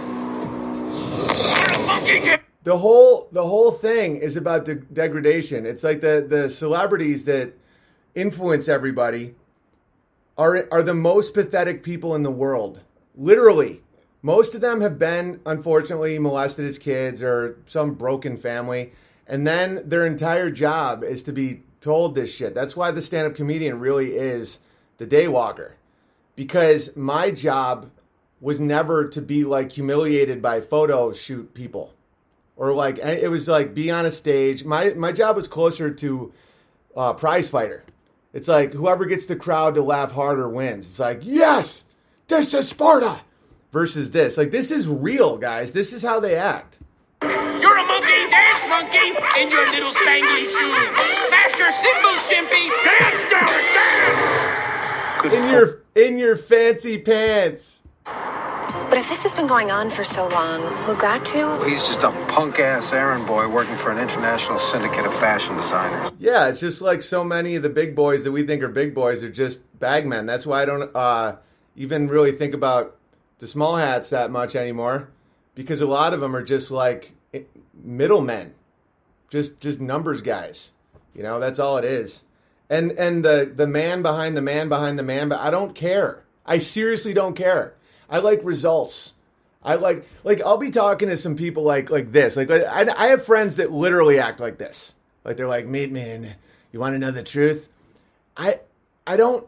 The whole the whole thing is about de- degradation. It's like the, the celebrities that influence everybody are are the most pathetic people in the world. Literally. Most of them have been, unfortunately, molested as kids or some broken family. And then their entire job is to be told this shit. That's why the stand-up comedian really is the daywalker. Because my job was never to be, like, humiliated by photo shoot people. Or, like, it was, like, be on a stage. My, my job was closer to uh, prize fighter. It's like, whoever gets the crowd to laugh harder wins. It's like, yes, this is Sparta. versus this. Like, this is real, guys. This is how they act. You're a monkey, dance monkey, in your little spangly shoes. Smash your cymbals, Simpy. Dance, Derek, dance! In your in your fancy pants. But if this has been going on for so long, Mugatu? He's just a punk-ass errand boy working for an international syndicate of fashion designers. Yeah, it's just like so many of the big boys that we think are big boys are just bagmen. That's why I don't uh, even really think about the small hats that much anymore, because a lot of them are just like middlemen, just just numbers guys. You know, that's all it is. And and the the man behind the man behind the man, but I don't care. I seriously don't care. I like results. I like like I'll be talking to some people like like this. Like I, I have friends that literally act like this. Like they're like, "Meet me, and you want to know the truth?" I I don't.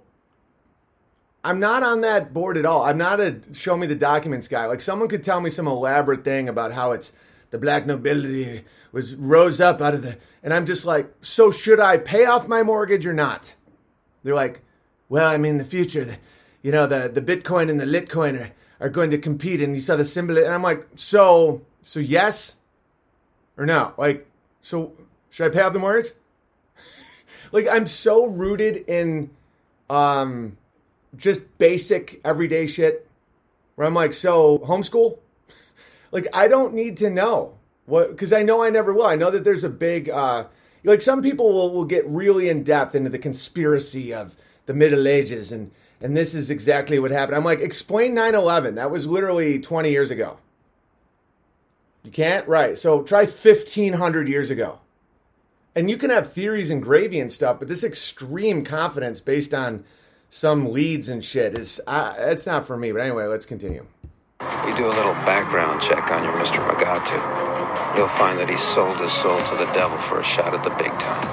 I'm not on that board at all. I'm not a show me the documents guy. Like someone could tell me some elaborate thing about how it's the black nobility was rose up out of the, and I'm just like, so should I pay off my mortgage or not? They're like, well, I mean, the future, the, you know, the the Bitcoin and the Litcoin are, are going to compete, and you saw the symbol, and I'm like, so so yes or no? Like, so should I pay off the mortgage? Like, I'm so rooted in um. just basic everyday shit where I'm like, so homeschool? Like, I don't need to know what, because I know I never will. I know that there's a big, uh, like some people will, will get really in depth into the conspiracy of the Middle Ages. And, and this is exactly what happened. I'm like, explain nine eleven. That was literally twenty years ago. You can't? Right. So try fifteen hundred years ago. And you can have theories and gravy and stuff, but this extreme confidence based on some leads and shit is, uh, it's not for me. But anyway, let's continue. We do a little background check on your Mister Mugatu. You'll find that he sold his soul to the devil for a shot at the big time.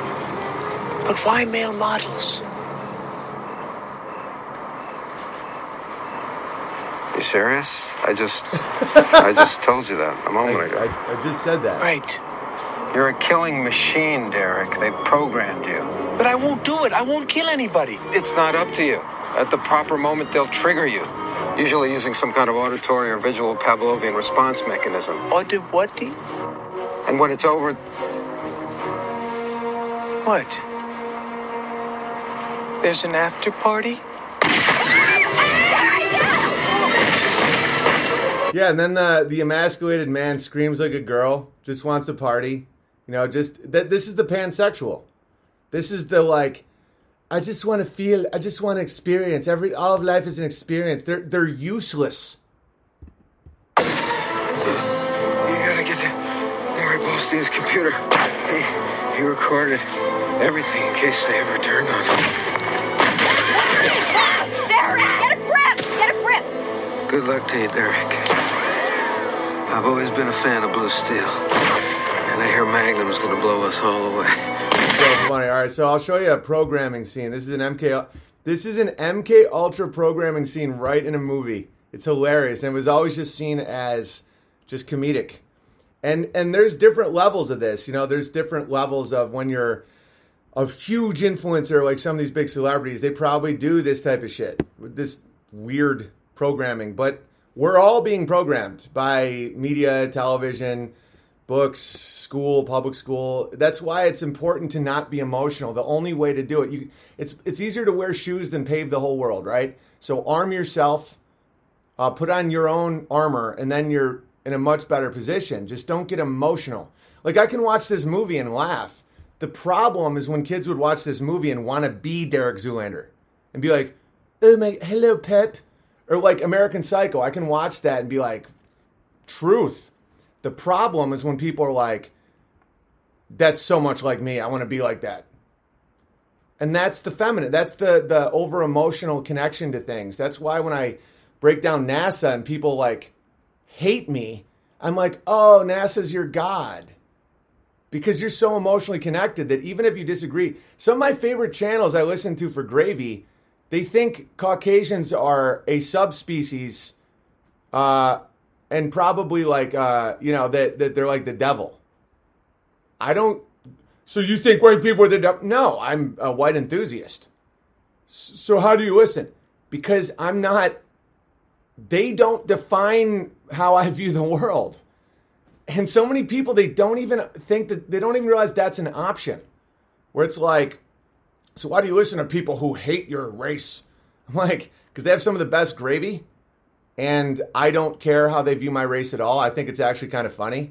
But why male models? You serious? I just, I just told you that a moment I, ago. I, I just said that. Right. You're a killing machine, Derek. They programmed you. But I won't do it. I won't kill anybody. It's not up to you. At the proper moment, they'll trigger you. Usually using some kind of auditory or visual Pavlovian response mechanism. Audit what? And when it's over... What? There's an after party? Yeah, and then the, the emasculated man screams like a girl, just wants a party. You know, just... that. This is the pansexual. This is the, like... I just want to feel, I just want to experience. Every all of life is an experience. They're they're useless. You gotta get to Maury Bolstein's computer. He, he recorded everything in case they ever turned on him. Derek, get a grip! Get a grip! Good luck to you, Derek. I've always been a fan of Blue Steel. And I hear Magnum's gonna blow us all away. So funny. All right, so I'll show you a programming scene. This is an M K. This is an M K Ultra programming scene right in a movie. It's hilarious, and it was always just seen as just comedic. And and there's different levels of this. You know, there's different levels of when you're a huge influencer like some of these big celebrities. They probably do this type of shit, this weird programming. But we're all being programmed by media, television, books, school, public school. That's why it's important to not be emotional. The only way to do it, you, it's it's easier to wear shoes than pave the whole world, right? So arm yourself, uh, put on your own armor, and then you're in a much better position. Just don't get emotional. Like, I can watch this movie and laugh. The problem is when kids would watch this movie and want to be Derek Zoolander and be like, oh my, hello, Pep. Or like American Psycho. I can watch that and be like, truth. The problem is when people are like, that's so much like me. I want to be like that. And that's the feminine. That's the, the over-emotional connection to things. That's why when I break down NASA and people like hate me, I'm like, oh, NASA's your God. Because you're so emotionally connected that even if you disagree, some of my favorite channels I listen to for gravy, they think Caucasians are a subspecies, uh, and probably like, uh, you know, that, that they're like the devil. I don't... So you think white people are the devil? No, I'm a white enthusiast. So how do you listen? Because I'm not they don't define how I view the world. And so many people, they don't even think that, they don't even realize that's an option. Where it's like, so why do you listen to people who hate your race? I'm like, because they have some of the best gravy. And I don't care how they view my race at all. I think it's actually kind of funny.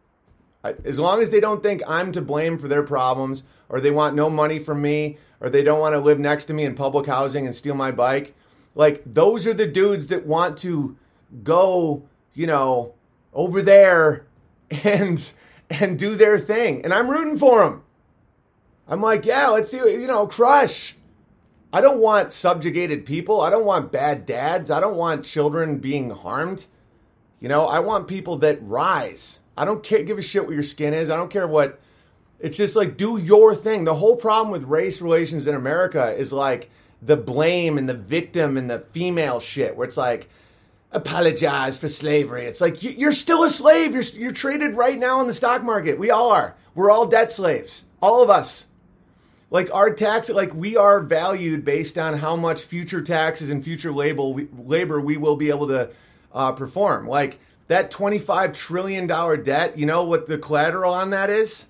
I, as long as they don't think I'm to blame for their problems, or they want no money from me, or they don't want to live next to me in public housing and steal my bike. Like, those are the dudes that want to go, you know, over there and and do their thing. And I'm rooting for them. I'm like, yeah, let's see, you know, crush. I don't want subjugated people. I don't want bad dads. I don't want children being harmed. You know, I want people that rise. I don't care, give a shit what your skin is. I don't care what. It's just like, do your thing. The whole problem with race relations in America is like the blame and the victim and the female shit, where it's like, apologize for slavery. It's like, you're still a slave. You're, you're traded right now in the stock market. We all are. We're all debt slaves. All of us. Like, our tax, like, we are valued based on how much future taxes and future labor we, labor we will be able to uh, perform. Like, that twenty-five trillion dollars debt, you know what the collateral on that is?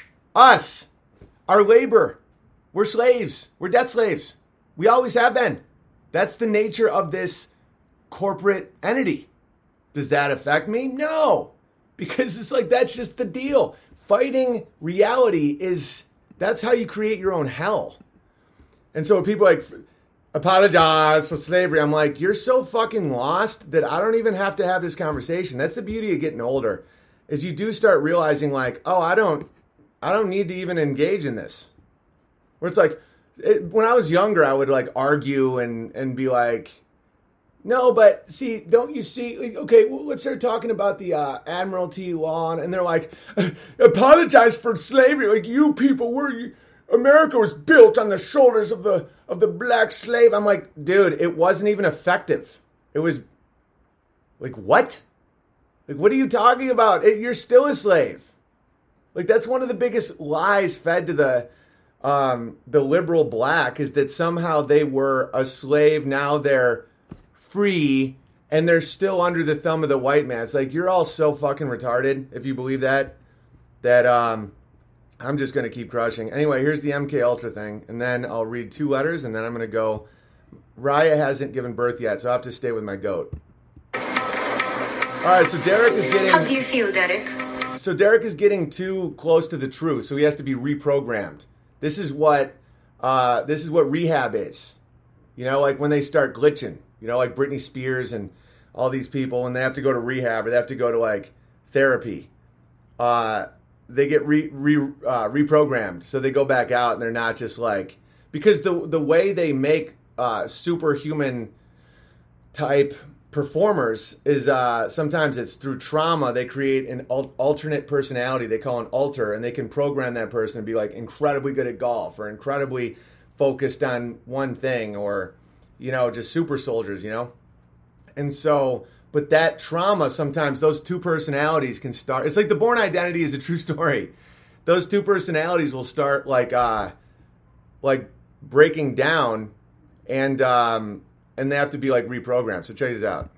Us. Our labor. We're slaves. We're debt slaves. We always have been. That's the nature of this corporate entity. Does that affect me? No. Because it's like, that's just the deal. Fighting reality is, that's how you create your own hell. And so when people are like, apologize for slavery, I'm like, you're so fucking lost that I don't even have to have this conversation. That's the beauty of getting older, is you do start realizing like, oh, I don't, I don't need to even engage in this. Where it's like, it, when I was younger, I would like argue and, and be like, no, but see, don't you see? Like, okay, well, let's start talking about the uh, Admiralty law, and they're like, apologize for slavery. Like, you people were, you, America was built on the shoulders of the of the black slave. I'm like, dude, it wasn't even effective. It was like, what? Like, what are you talking about? It, you're still a slave. Like, that's one of the biggest lies fed to the um, the liberal black, is that somehow they were a slave. Now they're free, and they're still under the thumb of the white man. It's like, you're all so fucking retarded if you believe that, that um, I'm just going to keep crushing. Anyway, here's the M K Ultra thing, and then I'll read two letters, and then I'm going to go. Raya hasn't given birth yet, so I have to stay with my goat. All right, so Derek is getting... How do you feel, Derek? So Derek is getting too close to the truth, so he has to be reprogrammed. This is what, uh, this is what rehab is. You know, like when they start glitching. You know, like Britney Spears and all these people, and they have to go to rehab, or they have to go to like therapy. Uh, they get re, re uh, reprogrammed, so they go back out, and they're not just like, because the the way they make uh, superhuman type performers is uh, sometimes it's through trauma. They create an al- alternate personality they call an alter, and they can program that person to be like incredibly good at golf, or incredibly focused on one thing, or, you know, just super soldiers, you know? And so, but that trauma, sometimes those two personalities can start, it's like the Bourne Identity is a true story. Those two personalities will start like, uh, like breaking down, and, um, and they have to be like reprogrammed. So check this out.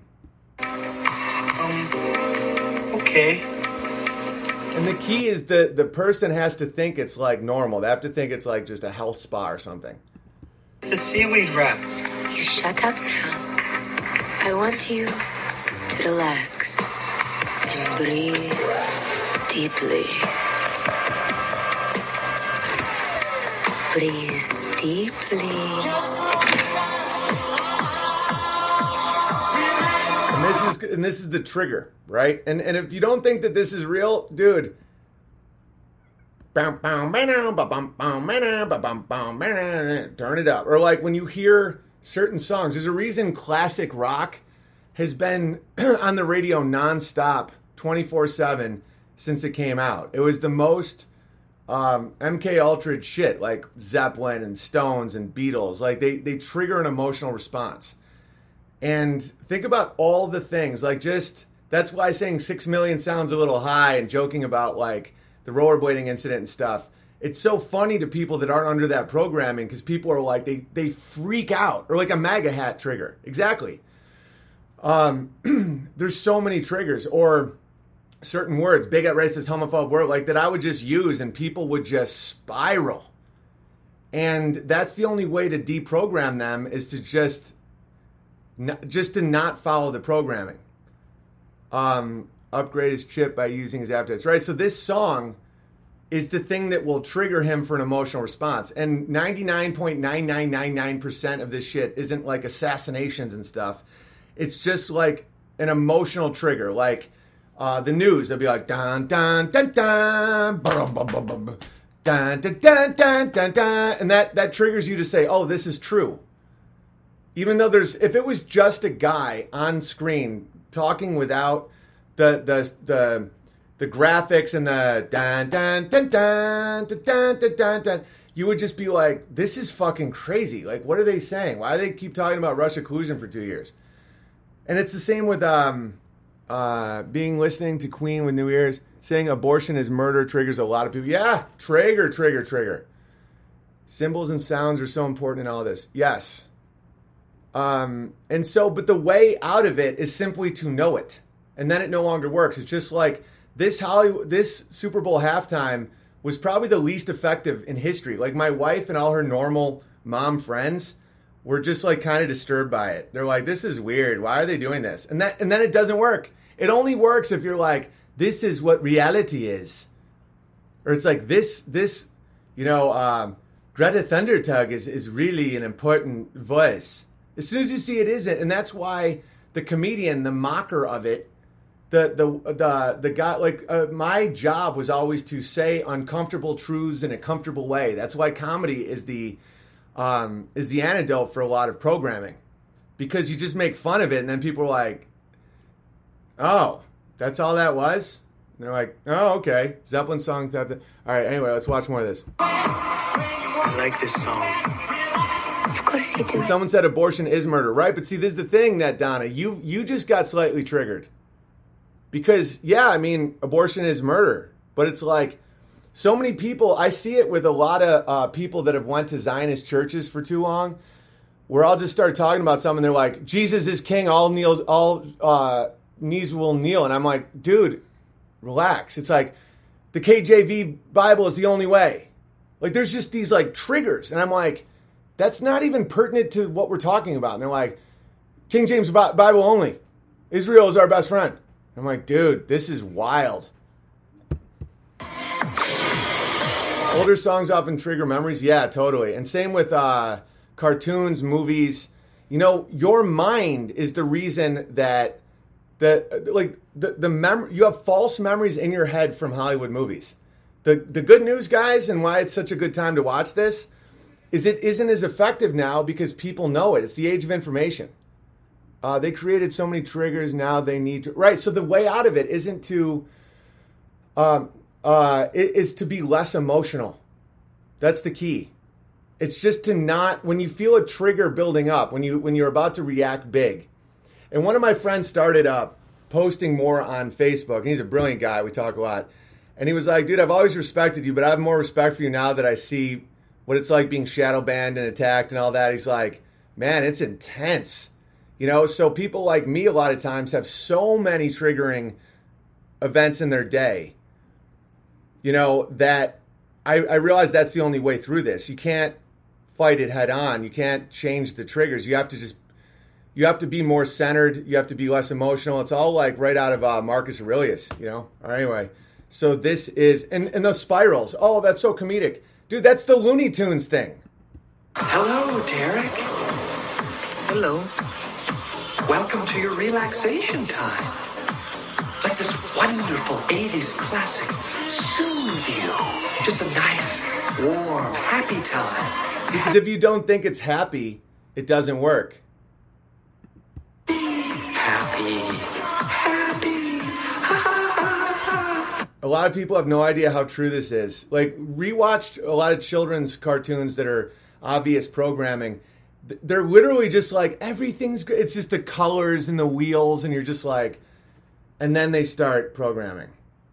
Um, okay. And the key is that the person has to think it's like normal. They have to think it's like just a health spa or something. The seaweed wrap. You shut up now. I want you to relax and breathe deeply. Breathe deeply. And this is and this is the trigger, right? And and if you don't think that this is real, dude, turn it up. Or like when you hear certain songs, there's a reason classic rock has been on the radio nonstop, twenty-four seven since it came out. It was the most um, M K Ultra shit, like Zeppelin and Stones and Beatles. Like they they trigger an emotional response. And think about all the things, like just, that's why saying six million sounds a little high, and joking about like the rollerblading incident and stuff. It's so funny to people that aren't under that programming, because people are like, they, they freak out, or like a MAGA hat trigger. Exactly. Um, there's so many triggers or certain words, bigot, racist, homophobe word, like that I would just use and people would just spiral. And that's the only way to deprogram them is to just, just to not follow the programming. Um, upgrade his chip by using his appetites, right? So this song is the thing that will trigger him for an emotional response. And ninety-nine point nine nine nine nine percent of this shit isn't like assassinations and stuff. It's just like an emotional trigger. Like uh, the news, they'll be like, dun, dun, dun, dun, bum, bum, bum, bum, dun, dun, dun, dun, dun, dun. And that, that triggers you to say, oh, this is true. Even though there's, if it was just a guy on screen talking without the, the, the, the graphics and the dun dun dun dun dun dun dun dun dun, you would just be like, this is fucking crazy. Like, what are they saying? Why do they keep talking about Russia collusion for two years? And it's the same with um, uh, being listening to Queen with new ears, saying abortion is murder triggers a lot of people. Yeah, trigger, trigger, trigger. Symbols and sounds are so important in all this. Yes. Um, and so, but the way out of it is simply to know it. And then it no longer works. It's just like, This Hollywood, this Super Bowl halftime was probably the least effective in history. Like my wife and all her normal mom friends were just like kind of disturbed by it. They're like, "This is weird. Why are they doing this?" And that, and then it doesn't work. It only works if you're like, "This is what reality is," or it's like this, this, you know, um, Greta Thundertug is is really an important voice. As soon as you see it isn't, and that's why the comedian, the mocker of it. The the the the guy like uh, my job was always to say uncomfortable truths in a comfortable way. That's why comedy is the um, is the antidote for a lot of programming, because you just make fun of it, and then people are like, "Oh, that's all that was." And they're like, "Oh, okay." Zeppelin song. All right. Anyway, let's watch more of this. I like this song. Of course you do. And someone said abortion is murder, right? But see, this is the thing, that Donna, you you just got slightly triggered. Because, yeah, I mean, abortion is murder. But it's like, so many people, I see it with a lot of uh, people that have went to Zionist churches for too long, where I'll just start talking about something, they're like, Jesus is king, all kneels, all uh, knees will kneel. And I'm like, dude, relax. It's like, the K J V Bible is the only way. Like, there's just these, like, triggers. And I'm like, that's not even pertinent to what we're talking about. And they're like, King James Bible only. Israel is our best friend. I'm like, dude, this is wild. Older songs often trigger memories. Yeah, totally. And same with uh, cartoons, movies. You know, your mind is the reason that the like the the mem- you have false memories in your head from Hollywood movies. The the good news, guys, and why it's such a good time to watch this, is it isn't as effective now because people know it. It's the age of information. Uh, they created so many triggers, now they need to... Right, so the way out of it isn't to... Um, uh, is to be less emotional. That's the key. It's just to not... When you feel a trigger building up, when, you, when you're about to react big. And one of my friends started up posting more on Facebook. And he's a brilliant guy. We talk a lot. And he was like, dude, I've always respected you, but I have more respect for you now that I see what it's like being shadow banned and attacked and all that. He's like, man, it's intense. You know, so people like me a lot of times have so many triggering events in their day, you know, that I, I realize that's the only way through this. You can't fight it head on. You can't change the triggers. You have to just, you have to be more centered. You have to be less emotional. It's all like right out of uh, Marcus Aurelius, you know. All right, anyway, so this is, and, and those spirals. Oh, that's so comedic. Dude, that's the Looney Tunes thing. Hello, Derek. Hello. Welcome to your relaxation time. Let this wonderful eighties classic soothe you. Just a nice, warm, happy time. See, because if you don't think it's happy, it doesn't work. Happy. Happy. A lot of people have no idea how true this is. Like, rewatched a lot of children's cartoons that are obvious programming. They're literally just like, everything's great. It's just the colors and the wheels, and you're just like, and then they start programming.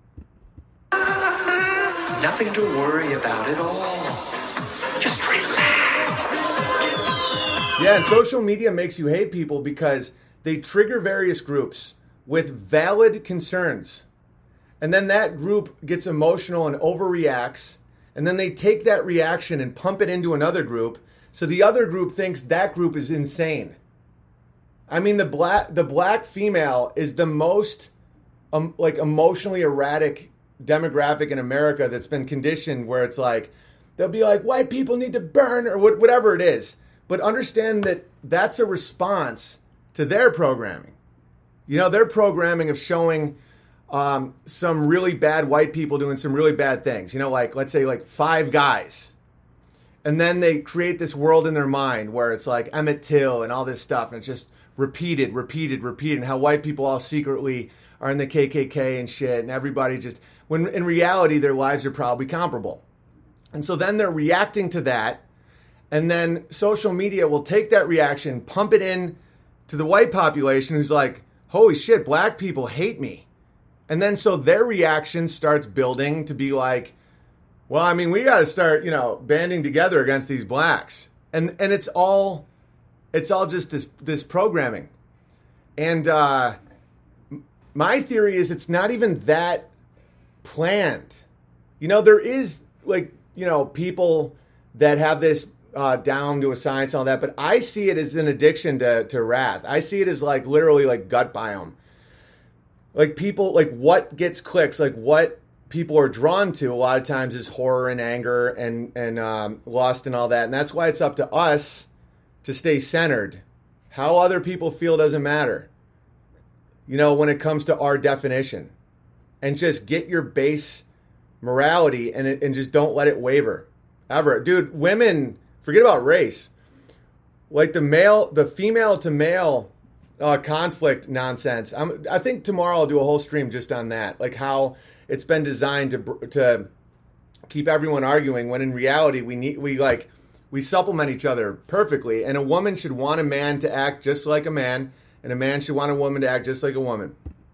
Nothing to worry about at all. Just relax. Yeah, and social media makes you hate people because they trigger various groups with valid concerns. And then that group gets emotional and overreacts. And then they take that reaction and pump it into another group. So the other group thinks that group is insane. I mean, the black the black female is the most um, like emotionally erratic demographic in America that's been conditioned where it's like, they'll be like, white people need to burn or whatever it is. But understand that that's a response to their programming. You know, their programming of showing um, some really bad white people doing some really bad things. You know, like, let's say like Five Guys. And then they create this world in their mind where it's like Emmett Till and all this stuff. And it's just repeated, repeated, repeated. And how white people all secretly are in the K K K and shit. And everybody just, when in reality, their lives are probably comparable. And so then they're reacting to that. And then social media will take that reaction, pump it in to the white population who's like, holy shit, black people hate me. And then so their reaction starts building to be like, well, I mean, we got to start, you know, banding together against these blacks. And and it's all it's all just this this programming. And uh, my theory is it's not even that planned. You know, there is like, you know, people that have this uh, down to a science and all that, but I see it as an addiction to, to wrath. I see it as like literally like gut biome. Like people, like what gets clicks, like what people are drawn to a lot of times is horror and anger and, and um, lust and all that. And that's why it's up to us to stay centered. How other people feel doesn't matter, you know, when it comes to our definition. And just get your base morality and and just don't let it waver ever. Dude, women, forget about race. Like the male, the female to male uh, conflict nonsense. I'm, I think tomorrow I'll do a whole stream just on that. Like how it's been designed to to keep everyone arguing when in reality we need we like we supplement each other perfectly. And a woman should want a man to act just like a man, and a man should want a woman to act just like a woman.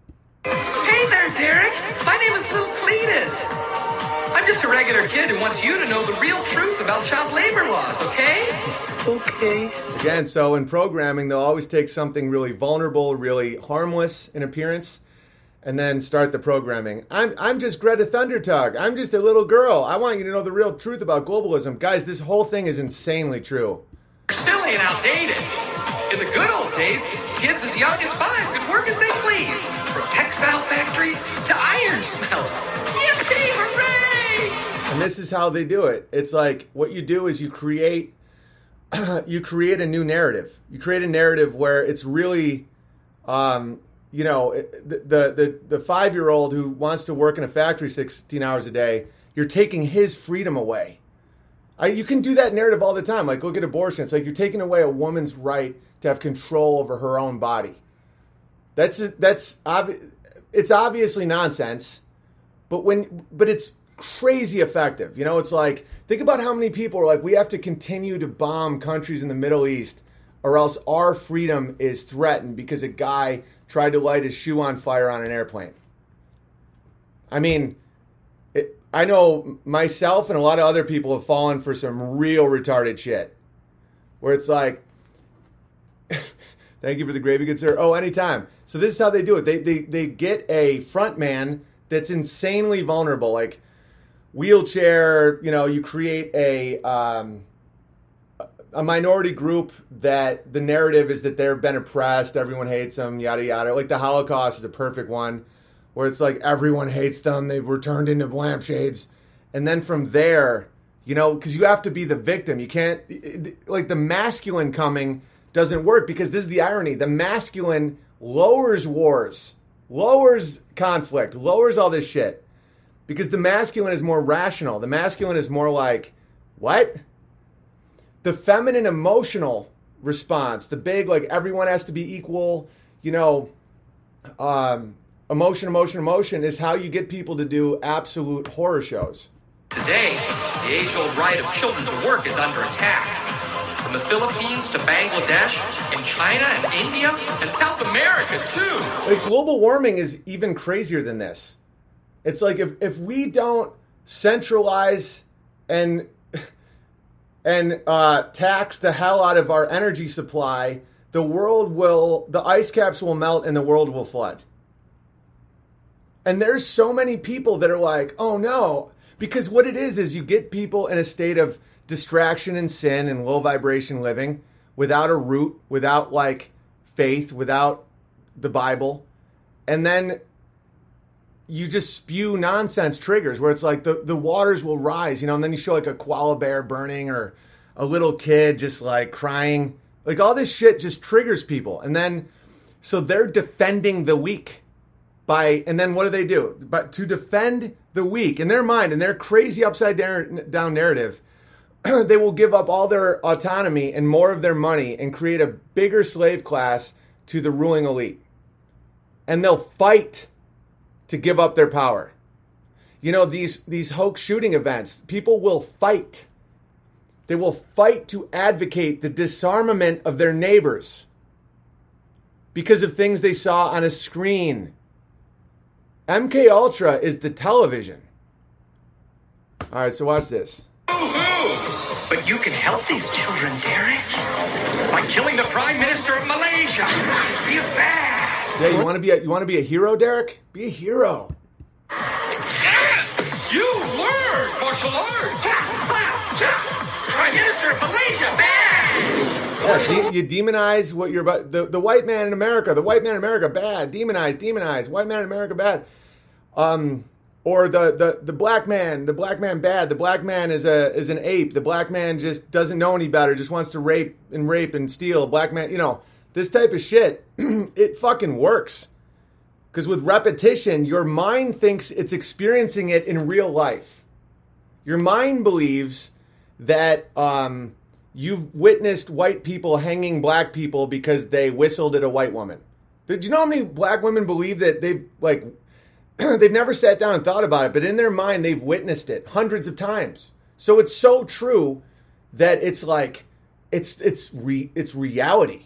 Hey there, Derek. My name is Lil Cletus. I'm just a regular kid who wants you to know the real truth about child labor laws, okay? Okay. Again, so in programming, they'll always take something really vulnerable, really harmless in appearance, and then start the programming. I'm I'm just Greta Thundertug. I'm just a little girl. I want you to know the real truth about globalism. Guys, this whole thing is insanely true. Silly and outdated. In the good old days, kids as young as five could work as they please, from textile factories to iron smelts. Yippee, hooray! And this is how they do it. It's like what you do is you create you create a new narrative. You create a narrative where it's really, um, you know, the the the, the five year old who wants to work in a factory sixteen hours a day. You're taking his freedom away. I, you can do that narrative all the time. Like, look at abortion. It's like you're taking away a woman's right to have control over her own body. That's that's obvi- it's obviously nonsense, but when but it's crazy effective. You know, it's like think about how many people are like, we have to continue to bomb countries in the Middle East, or else our freedom is threatened because a guy tried to light his shoe on fire on an airplane. I mean, it, I know myself and a lot of other people have fallen for some real retarded shit, where it's like, thank you for the gravy, good sir. Oh, anytime. So this is how they do it. They they they get a front man that's insanely vulnerable, like wheelchair. You know, you create a um, a minority group that the narrative is that they've been oppressed, everyone hates them, yada yada. Like the Holocaust is a perfect one, where it's like everyone hates them, they were turned into lampshades, and then from there, you know, because you have to be the victim. You can't like the masculine coming. Doesn't work because this is the irony. The masculine lowers wars, lowers conflict, lowers all this shit. Because the masculine is more rational. The masculine is more like, what? The feminine emotional response, the big, like, everyone has to be equal, you know, um, emotion, emotion, emotion is how you get people to do absolute horror shows. Today, the age-old right of children to work is under attack. From the Philippines to Bangladesh and China and India and South America, too. Like, global warming is even crazier than this. It's like if, if we don't centralize and and uh, tax the hell out of our energy supply, the world will, the ice caps will melt and the world will flood. And there's so many people that are like, oh no, because what it is is you get people in a state of distraction and sin and low vibration living without a root, without like faith, without the Bible. And then you just spew nonsense triggers where it's like the, the waters will rise, you know, and then you show like a koala bear burning or a little kid just like crying. Like all this shit just triggers people. And then, so they're defending the weak by, and then what do they do? But to defend the weak in their mind, in their crazy upside down narrative, they will give up all their autonomy and more of their money and create a bigger slave class to the ruling elite. And they'll fight to give up their power. You know, these, these hoax shooting events, people will fight. They will fight to advocate the disarmament of their neighbors because of things they saw on a screen. M K Ultra is the television. All right, so watch this. But you can help these children, Derek, by killing the Prime Minister of Malaysia. He's bad. Yeah, you want to be a, you want to be a hero, Derek? Be a hero. Yes, you learn martial arts. Prime Minister of Malaysia, bad. Yeah, de- you demonize what you're about. The, the white man in America, the white man in America, bad. Demonize, demonize. White man in America, bad. Um, or the, the, the black man, the black man bad. The black man is a is an ape. The black man just doesn't know any better. Just wants to rape and rape and steal. Black man, you know, this type of shit. It fucking works. Because with repetition, your mind thinks it's experiencing it in real life. Your mind believes that um, you've witnessed white people hanging black people because they whistled at a white woman. Did you know how many black women believe that they've like they've never sat down and thought about it, but in their mind they've witnessed it hundreds of times. So it's so true that it's like it's it's re, it's reality.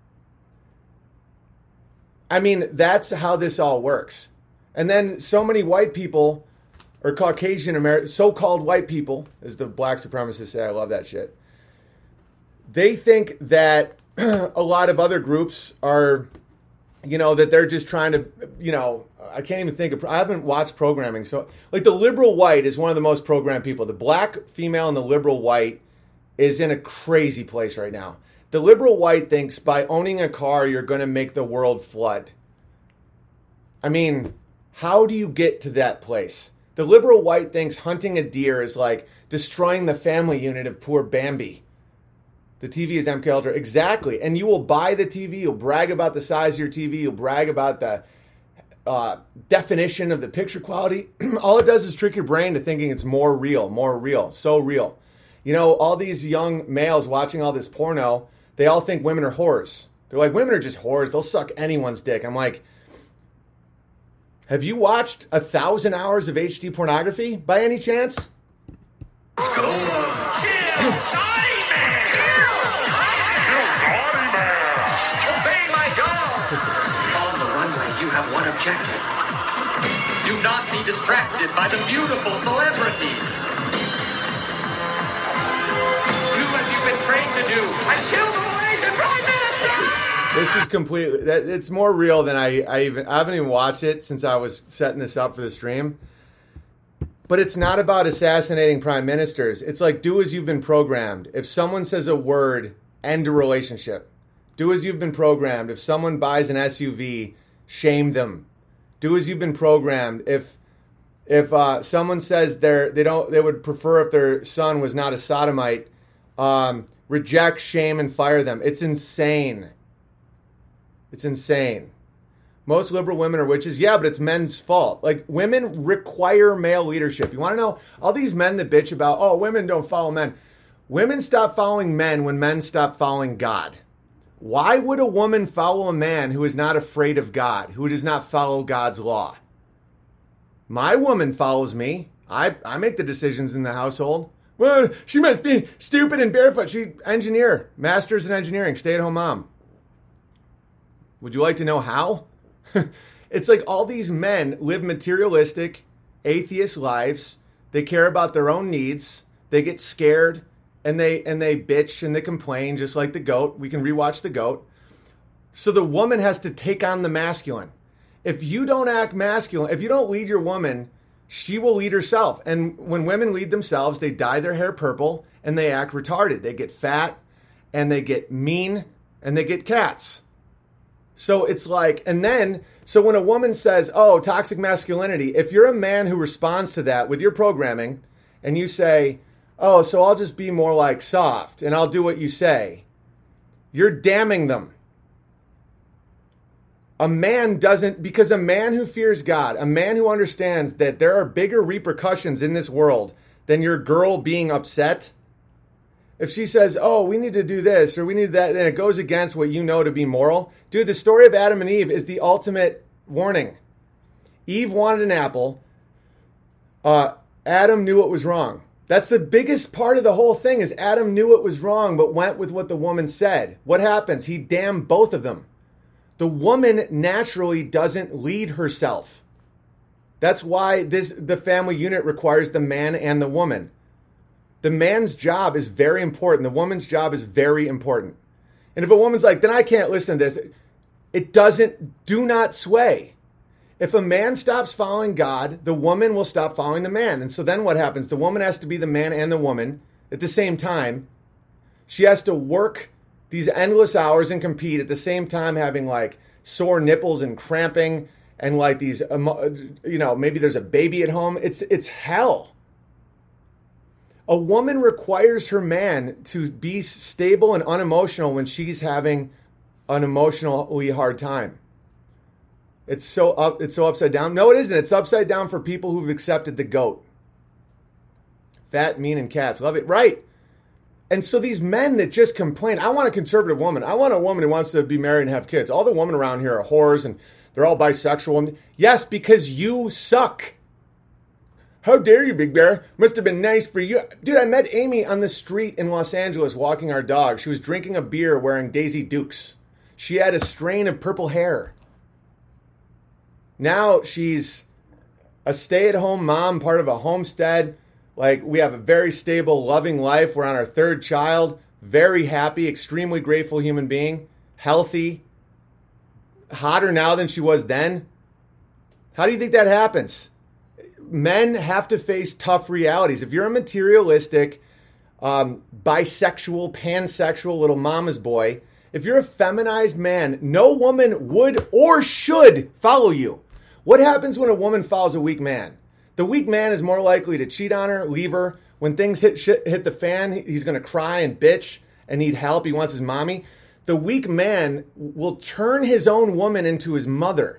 I mean, that's how this all works. And then so many white people, or Caucasian American, so-called white people, as the black supremacists say, I love that shit. They think that a lot of other groups are, you know, that they're just trying to, you know, I can't even think of, I haven't watched programming. So, like, the liberal white is one of the most programmed people. The black female and the liberal white is in a crazy place right now. The liberal white thinks by owning a car, you're going to make the world flood. I mean, how do you get to that place? The liberal white thinks hunting a deer is like destroying the family unit of poor Bambi. The T V is M K Ultra. Exactly. And you will buy the T V. You'll brag about the size of your T V. You'll brag about the uh, definition of the picture quality. All it does is trick your brain to thinking it's more real, more real, so real. You know, all these young males watching all this porno, they all think women are whores. They're like, women are just whores. They'll suck anyone's dick. I'm like, have you watched a thousand hours of H D pornography by any chance? Let's go. Kill Naughty Man! Kill Naughty Man! Obey my dog! On the runway, you have one objective. Do not be distracted by the beautiful celebrities. Do as you've been trained to do. I killed the Malaysian Prime Minister! This is completely, that it's more real than I, I even, I haven't even watched it since I was setting this up for the stream. But it's not about assassinating prime ministers. It's like, do as you've been programmed. If someone says a word, end a relationship. Do as you've been programmed. If someone buys an S U V, shame them. Do as you've been programmed. If if uh, someone says they're they don't they would prefer if their son was not a sodomite, um, reject, shame, and fire them. It's insane. It's insane. Most liberal women are witches. Yeah, but it's men's fault. Like, women require male leadership. You want to know all these men that bitch about, oh, women don't follow men. Women stop following men when men stop following God. Why would a woman follow a man who is not afraid of God, who does not follow God's law? My woman follows me. I, I make the decisions in the household. Well, she must be stupid and barefoot. She engineer, master's in engineering, stay-at-home mom. Would you like to know how? It's like all these men live materialistic, atheist lives. They care about their own needs. They get scared and they and they bitch and they complain just like the goat. We can rewatch the goat. So the woman has to take on the masculine. If you don't act masculine, if you don't lead your woman, she will lead herself. And when women lead themselves, they dye their hair purple and they act retarded. They get fat and they get mean and they get cats. So it's like, and then, so when a woman says, oh, toxic masculinity, if you're a man who responds to that with your programming and you say, oh, so I'll just be more like soft and I'll do what you say, you're damning them. A man doesn't, because a man who fears God, a man who understands that there are bigger repercussions in this world than your girl being upset. If she says, oh, we need to do this or we need that, then it goes against what you know to be moral. Dude, the story of Adam and Eve is the ultimate warning. Eve wanted an apple. Uh, Adam knew it was wrong. That's the biggest part of the whole thing is Adam knew it was wrong, but went with what the woman said. What happens? He damned both of them. The woman naturally doesn't lead herself. That's why this the family unit requires the man and the woman. The man's job is very important. The woman's job is very important. And if a woman's like, then I can't listen to this, it doesn't, do not sway. If a man stops following God, the woman will stop following the man. And so then what happens? The woman has to be the man and the woman at the same time. She has to work these endless hours and compete at the same time, having like sore nipples and cramping and like these, you know, maybe there's a baby at home. It's, it's hell. A woman requires her man to be stable and unemotional when she's having an emotionally hard time. It's so up, it's so upside down. No, it isn't. It's upside down for people who've accepted the goat. Fat, mean, and cats. Love it. Right. And so these men that just complain, I want a conservative woman. I want a woman who wants to be married and have kids. All the women around here are whores and they're all bisexual. Yes, because you suck. How dare you, Big Bear? Must have been nice for you. Dude, I met Amy on the street in Los Angeles walking our dog. She was drinking a beer wearing Daisy Dukes. She had a strain of purple hair. Now she's a stay-at-home mom, part of a homestead. Like, we have a very stable, loving life. We're on our third child. Very happy, extremely grateful human being. Healthy. Hotter now than she was then. How do you think that happens? Men have to face tough realities. If you're a materialistic, um, bisexual, pansexual little mama's boy, if you're a feminized man, no woman would or should follow you. What happens when a woman follows a weak man? The weak man is more likely to cheat on her, leave her. When things hit shit, hit the fan, he's going to cry and bitch and need help. He wants his mommy. The weak man will turn his own woman into his mother.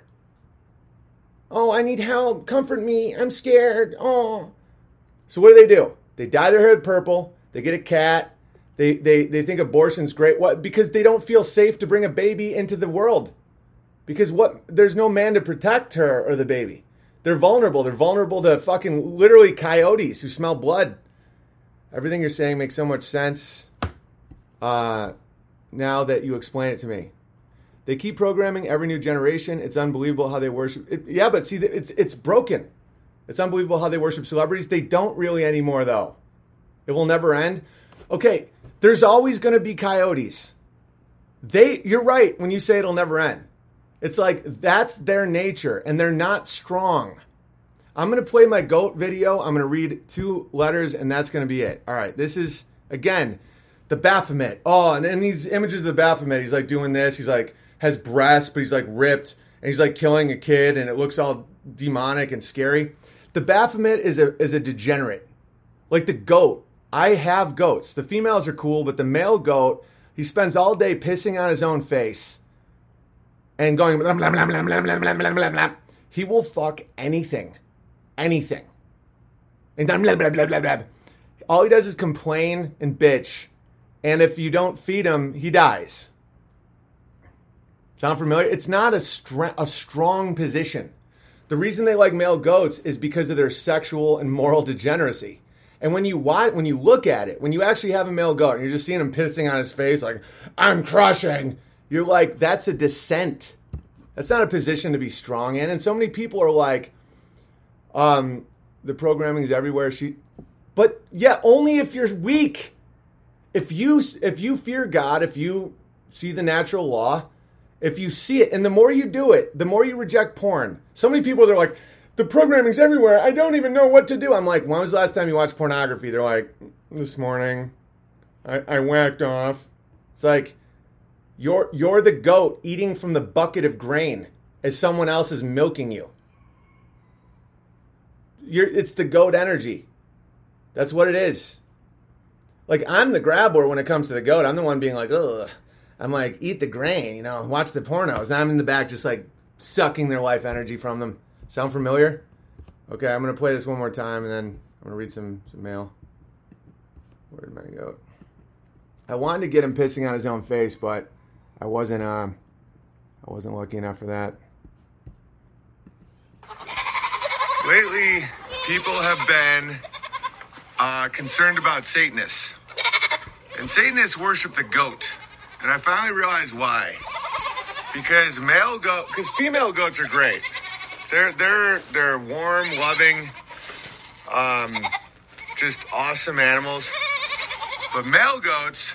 Oh, I need help. Comfort me. I'm scared. Oh. So what do they do? They dye their hair purple. They get a cat. They they they think abortion's great. What? Because they don't feel safe to bring a baby into the world. Because what? There's no man to protect her or the baby. They're vulnerable. They're vulnerable to fucking literally coyotes who smell blood. Everything you're saying makes so much sense. Uh, now that you explain it to me. They keep programming every new generation. It's unbelievable how they worship. It, yeah, but see, it's it's broken. It's unbelievable how they worship celebrities. They don't really anymore, though. It will never end. Okay, there's always going to be coyotes. They, you're right when you say it'll never end. It's like that's their nature, and they're not strong. I'm going to play my goat video. I'm going to read two letters, and that's going to be it. All right, this is, again, the Baphomet. Oh, and then these images of the Baphomet. He's like doing this. He's like, has breasts, but he's like ripped, and he's like killing a kid, and it looks all demonic and scary. The Baphomet is a is a degenerate, like the goat. I have goats. The females are cool, but the male goat, he spends all day pissing on his own face and going blah, blah, blah, blah, blah, blah, blah, blah, blah, blah. He will fuck anything, anything, and then blah, blah, blah, blah, blah. All he does is complain and bitch, and if you don't feed him, he dies. Sound familiar? It's not a, str- a strong position. The reason they like male goats is because of their sexual and moral degeneracy. And when you watch, when you look at it, when you actually have a male goat and you're just seeing him pissing on his face like, I'm crushing, you're like, that's a descent. That's not a position to be strong in. And so many people are like, um, the programming is everywhere. She, but yeah, only if you're weak. If you if you fear God, if you see the natural law, If you see it, and the more you do it, the more you reject porn. So many people, they're like, the programming's everywhere. I don't even know what to do. I'm like, when was the last time you watched pornography? They're like, this morning. I, I whacked off. It's like, you're you're the goat eating from the bucket of grain as someone else is milking you. You're, it's the goat energy. That's what it is. Like, I'm the grabbler when it comes to the goat. I'm the one being like, ugh. I'm like, eat the grain, you know, watch the pornos. And I'm in the back just like sucking their life energy from them. Sound familiar? Okay, I'm going to play this one more time and then I'm going to read some, some mail. Where did my goat? I wanted to get him pissing on his own face, but I wasn't, uh, I wasn't lucky enough for that. Lately, people have been uh, concerned about Satanists. And Satanists worship the goat. And I finally realized why. Because male goat, because female goats are great. They're they're they're warm, loving, um, just awesome animals. But male goats,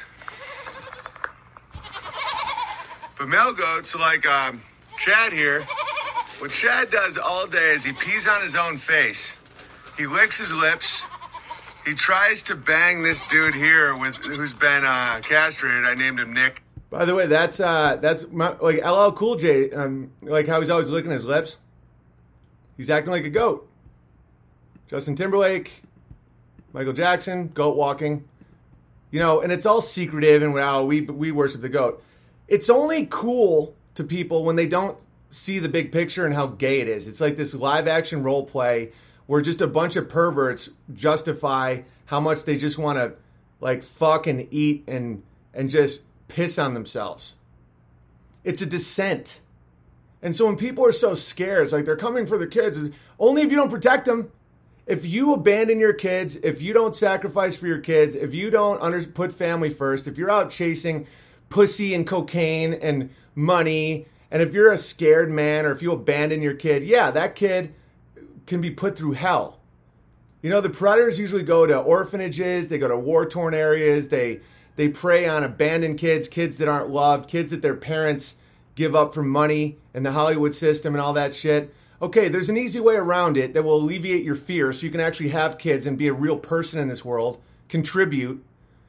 but male goats like um, Chad here. What Chad does all day is he pees on his own face. He licks his lips. He tries to bang this dude here with who's been uh, castrated. I named him Nick. By the way, that's uh, that's my, like L L Cool J. Um, like how he's always licking his lips. He's acting like a goat. Justin Timberlake, Michael Jackson, goat walking. You know, and it's all secretive and wow, we we worship the goat. It's only cool to people when they don't see the big picture and how gay it is. It's like this live action role play where just a bunch of perverts justify how much they just want to like fuck and eat and and just piss on themselves. It's a descent. And so when people are so scared, it's like they're coming for their kids. Only if you don't protect them. If you abandon your kids, if you don't sacrifice for your kids, if you don't under, put family first, if you're out chasing pussy and cocaine and money, and if you're a scared man or if you abandon your kid, yeah, that kid can be put through hell. You know, the predators usually go to orphanages, they go to war-torn areas, they they prey on abandoned kids, kids that aren't loved, kids that their parents give up for money and the Hollywood system and all that shit. Okay, there's an easy way around it that will alleviate your fear so you can actually have kids and be a real person in this world, contribute.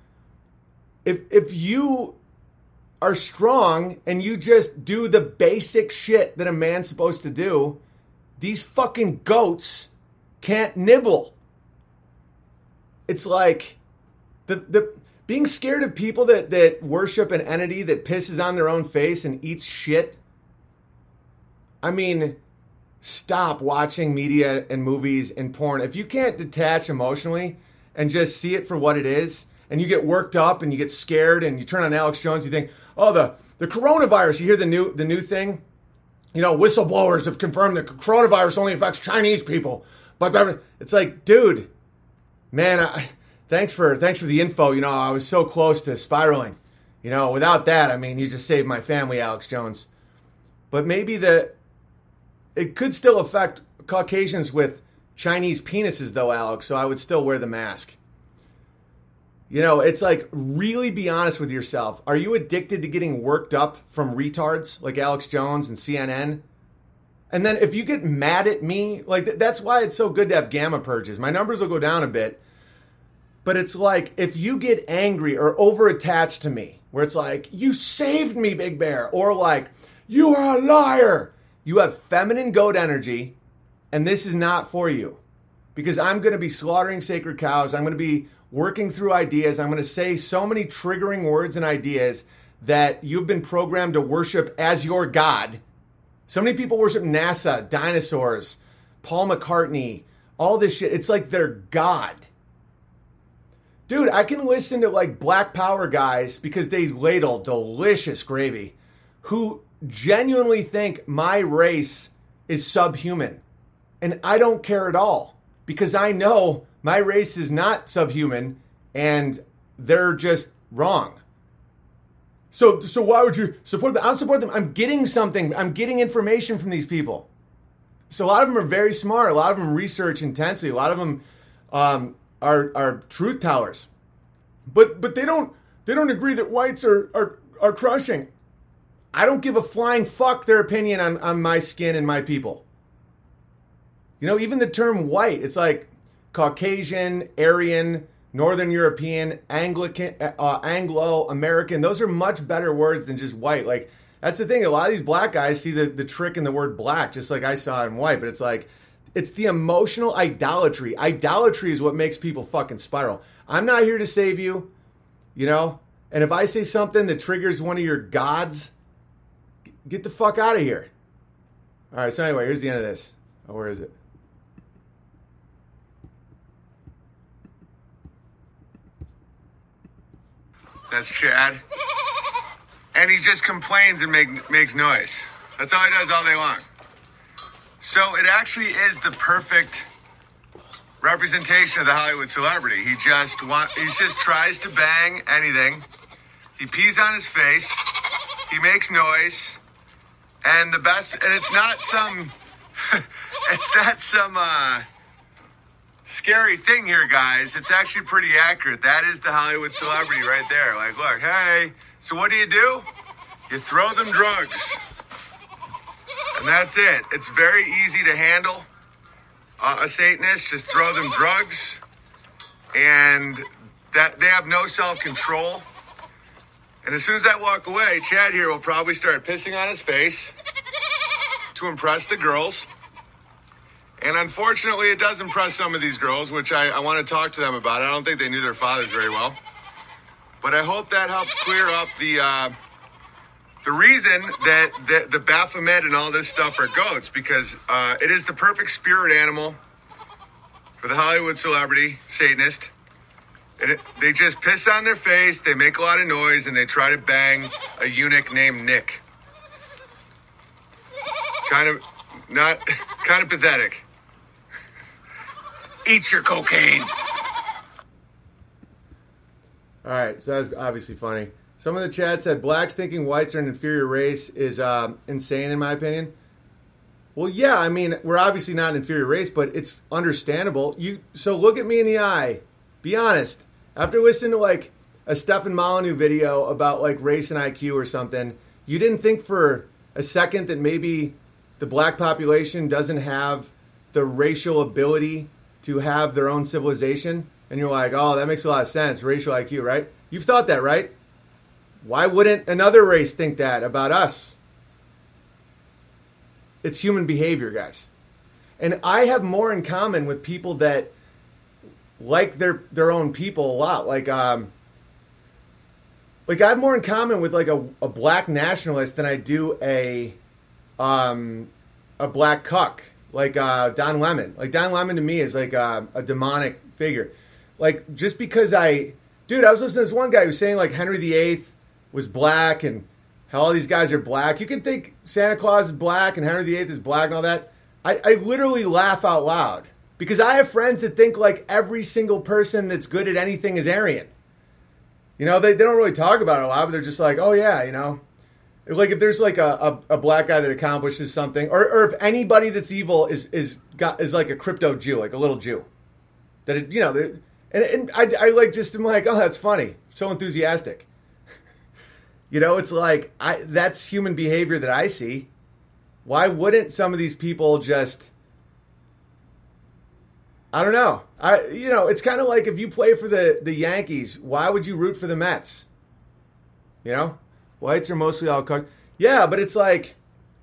If if you are strong and you just do the basic shit that a man's supposed to do, these fucking goats can't nibble. It's like the the being scared of people that, that worship an entity that pisses on their own face and eats shit. I mean, stop watching media and movies and porn. If you can't detach emotionally and just see it for what it is, and you get worked up and you get scared and you turn on Alex Jones, you think, oh, the, the coronavirus, you hear the new the new thing? You know, whistleblowers have confirmed that coronavirus only affects Chinese people. But it's like, dude, man, I, thanks for thanks for the info. You know, I was so close to spiraling. You know, without that, I mean, you just saved my family, Alex Jones. But maybe the it could still affect Caucasians with Chinese penises, though, Alex. So I would still wear the mask. You know, it's like, really be honest with yourself. Are you addicted to getting worked up from retards like Alex Jones and C N N? And then if you get mad at me, like th- that's why it's so good to have gamma purges. My numbers will go down a bit. But it's like, if you get angry or over-attached to me, where it's like, you saved me, Big Bear, or like, you are a liar. You have feminine goat energy, and this is not for you. Because I'm going to be slaughtering sacred cows. I'm going to be working through ideas. I'm going to say so many triggering words and ideas that you've been programmed to worship as your God. So many people worship NASA, dinosaurs, Paul McCartney, all this shit. It's like their God. Dude, I can listen to like Black Power guys because they ladle delicious gravy who genuinely think my race is subhuman. And I don't care at all because I know my race is not subhuman and they're just wrong. So so why would you support them? I'll support them. I'm getting something. I'm getting information from these people. So a lot of them are very smart. A lot of them research intensely. A lot of them um, are are truth tellers. But but they don't they don't agree that whites are are, are crushing. I don't give a flying fuck their opinion on, on my skin and my people. You know, even the term white, it's like Caucasian, Aryan, Northern European, Anglican, uh, Anglo-American. Those are much better words than just white. Like, that's the thing. A lot of these black guys see the, the trick in the word black, just like I saw in white. But it's like, it's the emotional idolatry. Idolatry is what makes people fucking spiral. I'm not here to save you, you know? And if I say something that triggers one of your gods, get the fuck out of here. All right, so anyway, here's the end of this. Oh, where is it? That's Chad. And he just complains and make, makes noise. That's all he does all day long. So it actually is the perfect representation of the Hollywood celebrity. He just want, he just tries to bang anything. He pees on his face. He makes noise. And the best, and it's not some, it's not some uh, scary thing here, guys. It's actually pretty accurate. That is the Hollywood celebrity right there. Like, look, hey, so what do you do? You throw them drugs. And that's it. It's very easy to handle uh, a Satanist. Just throw them drugs. And that they have no self-control. And as soon as I walk away, Chad here will probably start pissing on his face to impress the girls. And unfortunately, it does impress some of these girls, which I, I want to talk to them about. I don't think they knew their fathers very well. But I hope that helps clear up the uh, the reason that the, the Baphomet and all this stuff are goats, because uh, it is the perfect spirit animal for the Hollywood celebrity, Satanist. It, they just piss on their face, they make a lot of noise, and they try to bang a eunuch named Nick. Kind of, not, kind of pathetic. Eat your cocaine. All right, so that was obviously funny. Some of the chat said blacks thinking whites are an inferior race is uh, insane, in my opinion. Well, yeah, I mean, we're obviously not an inferior race, but it's understandable. You so look at me in the eye. Be honest. After listening to like a Stefan Molyneux video about like race and I Q or something, you didn't think for a second that maybe the black population doesn't have the racial ability to have their own civilization? And you're like, oh, that makes a lot of sense. Racial I Q, right? You've thought that, right? Why wouldn't another race think that about us? It's human behavior, guys. And I have more in common with people that like their their own people a lot. Like, um, like I have more in common with like a, a black nationalist than I do a um, a black cuck, like uh, Don Lemon. Like Don Lemon to me is like a, a demonic figure. Like just because I, dude, I was listening to this one guy who was saying like Henry the Eighth was black and how all these guys are black. You can think Santa Claus is black and Henry the Eighth is black and all that. I, I literally laugh out loud because I have friends that think like every single person that's good at anything is Aryan. You know, they, they don't really talk about it a lot, but they're just like, oh yeah, you know. Like if there's like a, a, a black guy that accomplishes something, or, or if anybody that's evil is is got is like a crypto Jew, like a little Jew. That it, you know, and, and I, I like just am like, oh, that's funny. So enthusiastic. You know, it's like, I that's human behavior that I see. Why wouldn't some of these people just, I don't know. I You know, it's kind of like if you play for the, the Yankees, why would you root for the Mets? You know? Whites are mostly all cooked. Yeah, but it's like,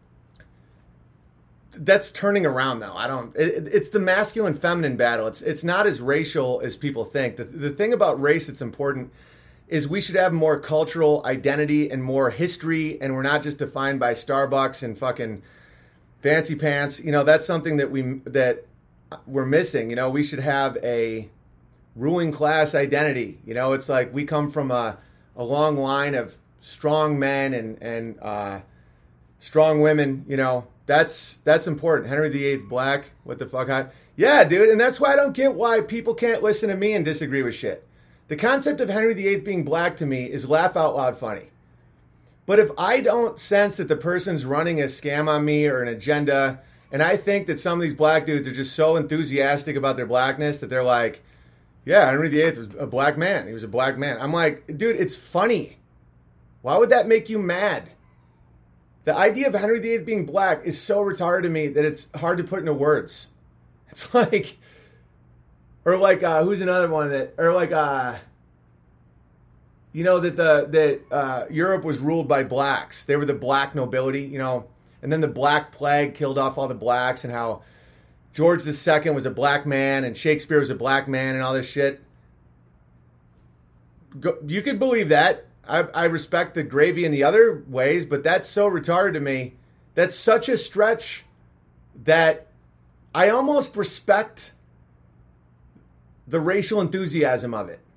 that's turning around now. I don't, it, it's the masculine feminine battle. It's it's not as racial as people think. The, the thing about race that's important is we should have more cultural identity and more history, and we're not just defined by Starbucks and fucking fancy pants. You know, that's something that we that we're missing. You know, we should have a ruling class identity. You know, it's like we come from a, a long line of strong men and and uh, strong women. You know, that's that's important. Henry the Eighth, black. What the fuck? I, yeah, dude, and that's why I don't get why people can't listen to me and disagree with shit. The concept of Henry the Eighth being black to me is laugh out loud funny. But if I don't sense that the person's running a scam on me or an agenda, and I think that some of these black dudes are just so enthusiastic about their blackness that they're like, yeah, Henry the Eighth was a black man. He was a black man. I'm like, dude, it's funny. Why would that make you mad? The idea of Henry the Eighth being black is so retarded to me that it's hard to put into words. It's like, or like, uh, who's another one that, or like, uh, you know, that the that uh, Europe was ruled by blacks. They were the black nobility, you know, and then the Black Plague killed off all the blacks, and how George the Second was a black man and Shakespeare was a black man and all this shit. Go, you could believe that. I, I respect the gravy in the other ways, but that's so retarded to me. That's such a stretch that I almost respect the racial enthusiasm of it.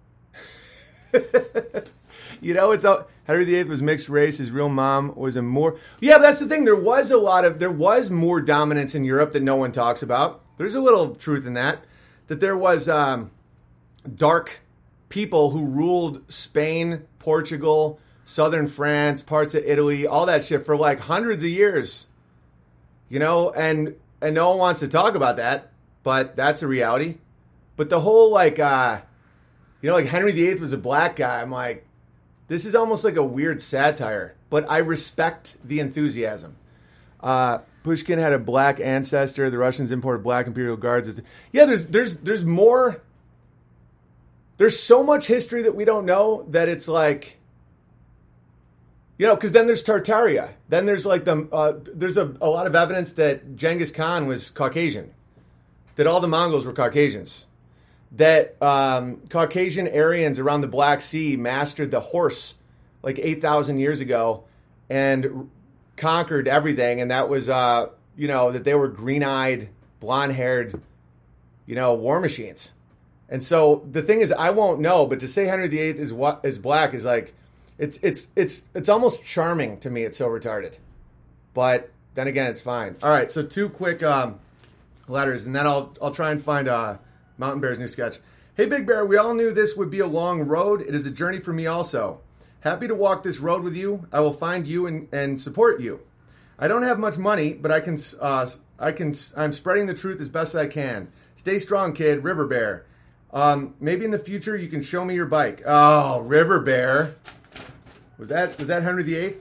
You know, it's all, Henry the Eighth was mixed race. His real mom was a more... Yeah, but that's the thing. There was a lot of... There was more dominance in Europe that no one talks about. There's a little truth in that. That there was um, dark people who ruled Spain, Portugal, southern France, parts of Italy, all that shit for like hundreds of years. You know, and and no one wants to talk about that, but that's a reality. But the whole like, uh, you know, like Henry the Eighth was a black guy. I'm like, this is almost like a weird satire, but I respect the enthusiasm. Uh, Pushkin had a black ancestor. The Russians imported black imperial guards. Yeah, there's there's there's more. There's so much history that we don't know that it's like, you know, because then there's Tartaria. Then there's like the, uh, there's a, a lot of evidence that Genghis Khan was Caucasian, that all the Mongols were Caucasians, that um, Caucasian Aryans around the Black Sea mastered the horse like eight thousand years ago and conquered everything. And that was, uh, you know, that they were green-eyed, blonde-haired, you know, war machines. And so the thing is, I won't know, but to say Henry the Eighth is what is black is like, it's it's it's it's almost charming to me. It's so retarded, but then again, it's fine. All right, so two quick um, letters, and then I'll I'll try and find uh, Mountain Bear's new sketch. Hey, Big Bear, we all knew this would be a long road. It is a journey for me also. Happy to walk this road with you. I will find you and, and support you. I don't have much money, but I can uh, I can I'm spreading the truth as best I can. Stay strong, kid. River Bear. Um, maybe in the future you can show me your bike. Oh, River Bear. Was that was that Henry the Eighth?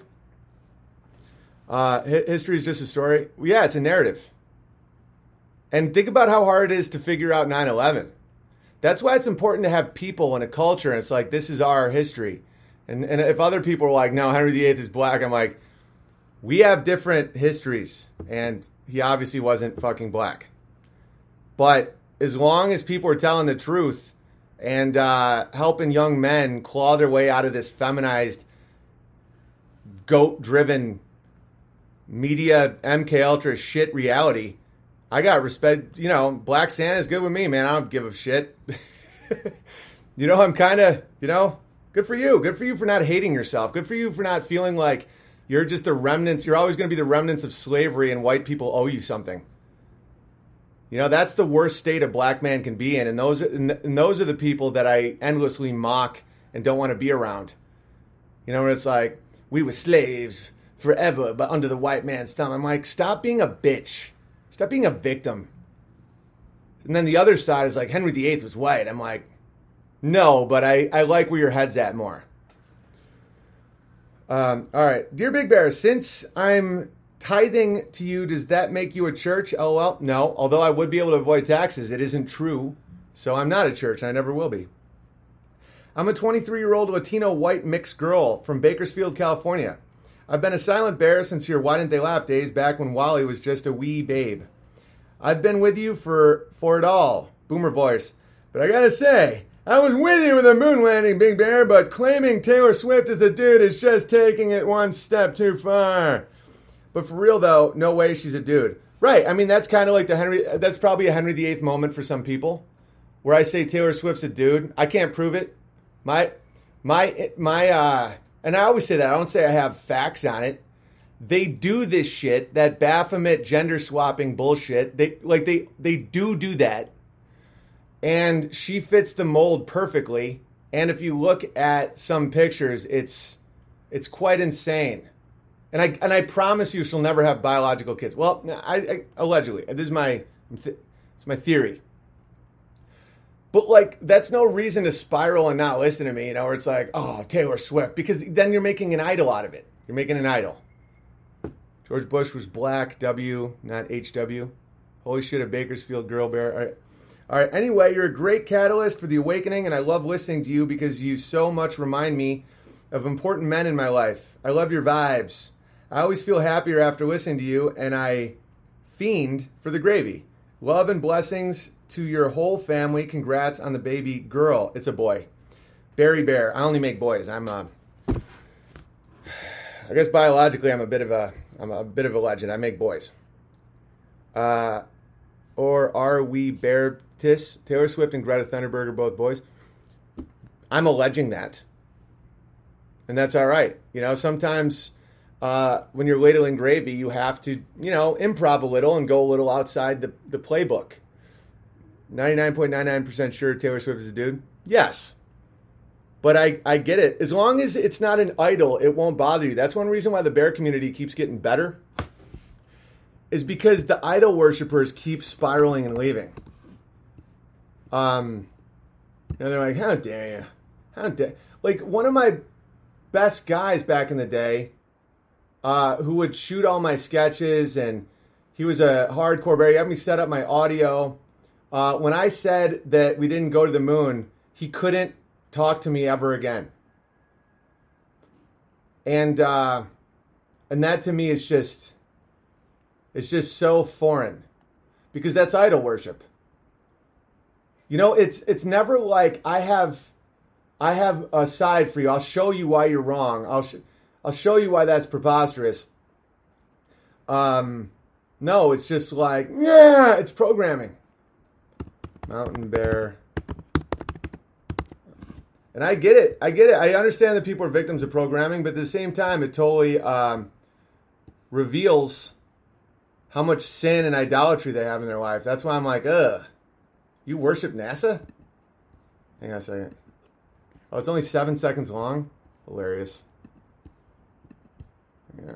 Uh, history is just a story. Well, yeah, it's a narrative. And think about how hard it is to figure out nine eleven. That's why it's important to have people and a culture. And it's like, this is our history. And and if other people are like, no, Henry the Eighth is black, I'm like, we have different histories. And he obviously wasn't fucking black. But as long as people are telling the truth and uh, helping young men claw their way out of this feminized, goat-driven media M K Ultra shit reality, I got respect. You know, Black Santa's good with me, man. I don't give a shit. You know, I'm kind of, you know, good for you. Good for you for not hating yourself. Good for you for not feeling like you're just the remnants. You're always going to be the remnants of slavery and white people owe you something. You know, that's the worst state a black man can be in. And those, and those are the people that I endlessly mock and don't want to be around. You know, where it's like, we were slaves forever, but under the white man's thumb. I'm like, stop being a bitch. Stop being a victim. And then the other side is like, Henry the Eighth was white. I'm like, no, but I, I like where your head's at more. Um, all right. Dear Big Bear, since I'm tithing to you, does that make you a church? Oh, well, no. Although I would be able to avoid taxes, it isn't true. So I'm not a church, and I never will be. I'm a twenty-three-year-old Latino white mixed girl from Bakersfield, California. I've been a silent bear since your Why Didn't They Laugh days back when Wally was just a wee babe. I've been with you for, for it all. Boomer voice. But I gotta say, I was with you with the moon landing, Big Bear, but claiming Taylor Swift as a dude is just taking it one step too far. But for real, though, no way she's a dude. Right, I mean, that's kind of like the Henry, that's probably a Henry the Eighth moment for some people, where I say Taylor Swift's a dude. I can't prove it. My, my, my, uh, and I always say that. I don't say I have facts on it. They do this shit, that Baphomet gender swapping bullshit. They, like, they, they do do that. And she fits the mold perfectly. And if you look at some pictures, it's, it's quite insane. And I and I promise you, she'll never have biological kids. Well, I, I allegedly, this is my it's my theory. But like, that's no reason to spiral and not listen to me. You know, where it's like, oh, Taylor Swift, because then you're making an idol out of it. You're making an idol. George Bush was black, W, not H W. Holy shit, a Bakersfield girl bear. All right. All right. Anyway, you're a great catalyst for the awakening, and I love listening to you because you so much remind me of important men in my life. I love your vibes. I always feel happier after listening to you, and I fiend for the gravy. Love and blessings to your whole family. Congrats on the baby girl. It's a boy. Barry Bear. I only make boys. I'm a... I guess biologically, I'm a bit of a, I'm a bit of a legend. I make boys. Uh, or are we Beartis? Taylor Swift and Greta Thunberg are both boys. I'm alleging that, and that's all right. You know, sometimes uh, when you're ladling gravy, you have to, you know, improv a little and go a little outside the the playbook. ninety-nine point nine nine percent sure Taylor Swift is a dude. Yes. But I, I get it. As long as it's not an idol, it won't bother you. That's one reason why the bear community keeps getting better, is because the idol worshipers keep spiraling and leaving. Um, you know, they're like, how dare you? How dare... Like, one of my best guys back in the day, uh, who would shoot all my sketches, and he was a hardcore bear. He had me set up my audio. Uh, when I said that we didn't go to the moon, he couldn't talk to me ever again. And uh, and that to me is just, it's just so foreign, because that's idol worship. You know, it's it's never like I have I have a side for you. I'll show you why you're wrong. I'll sh- I'll show you why that's preposterous. Um, no, it's just like, yeah, it's programming. Mountain bear. And I get it. I get it. I understand that people are victims of programming, but at the same time, it totally um, reveals how much sin and idolatry they have in their life. That's why I'm like, ugh, you worship NASA? Hang on a second. Oh, it's only seven seconds long? Hilarious. Yeah.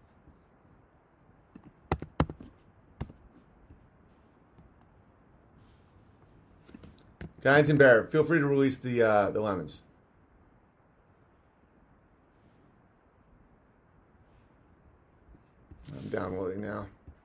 Kyneton Bear, feel free to release the uh, the lemons. I'm downloading now.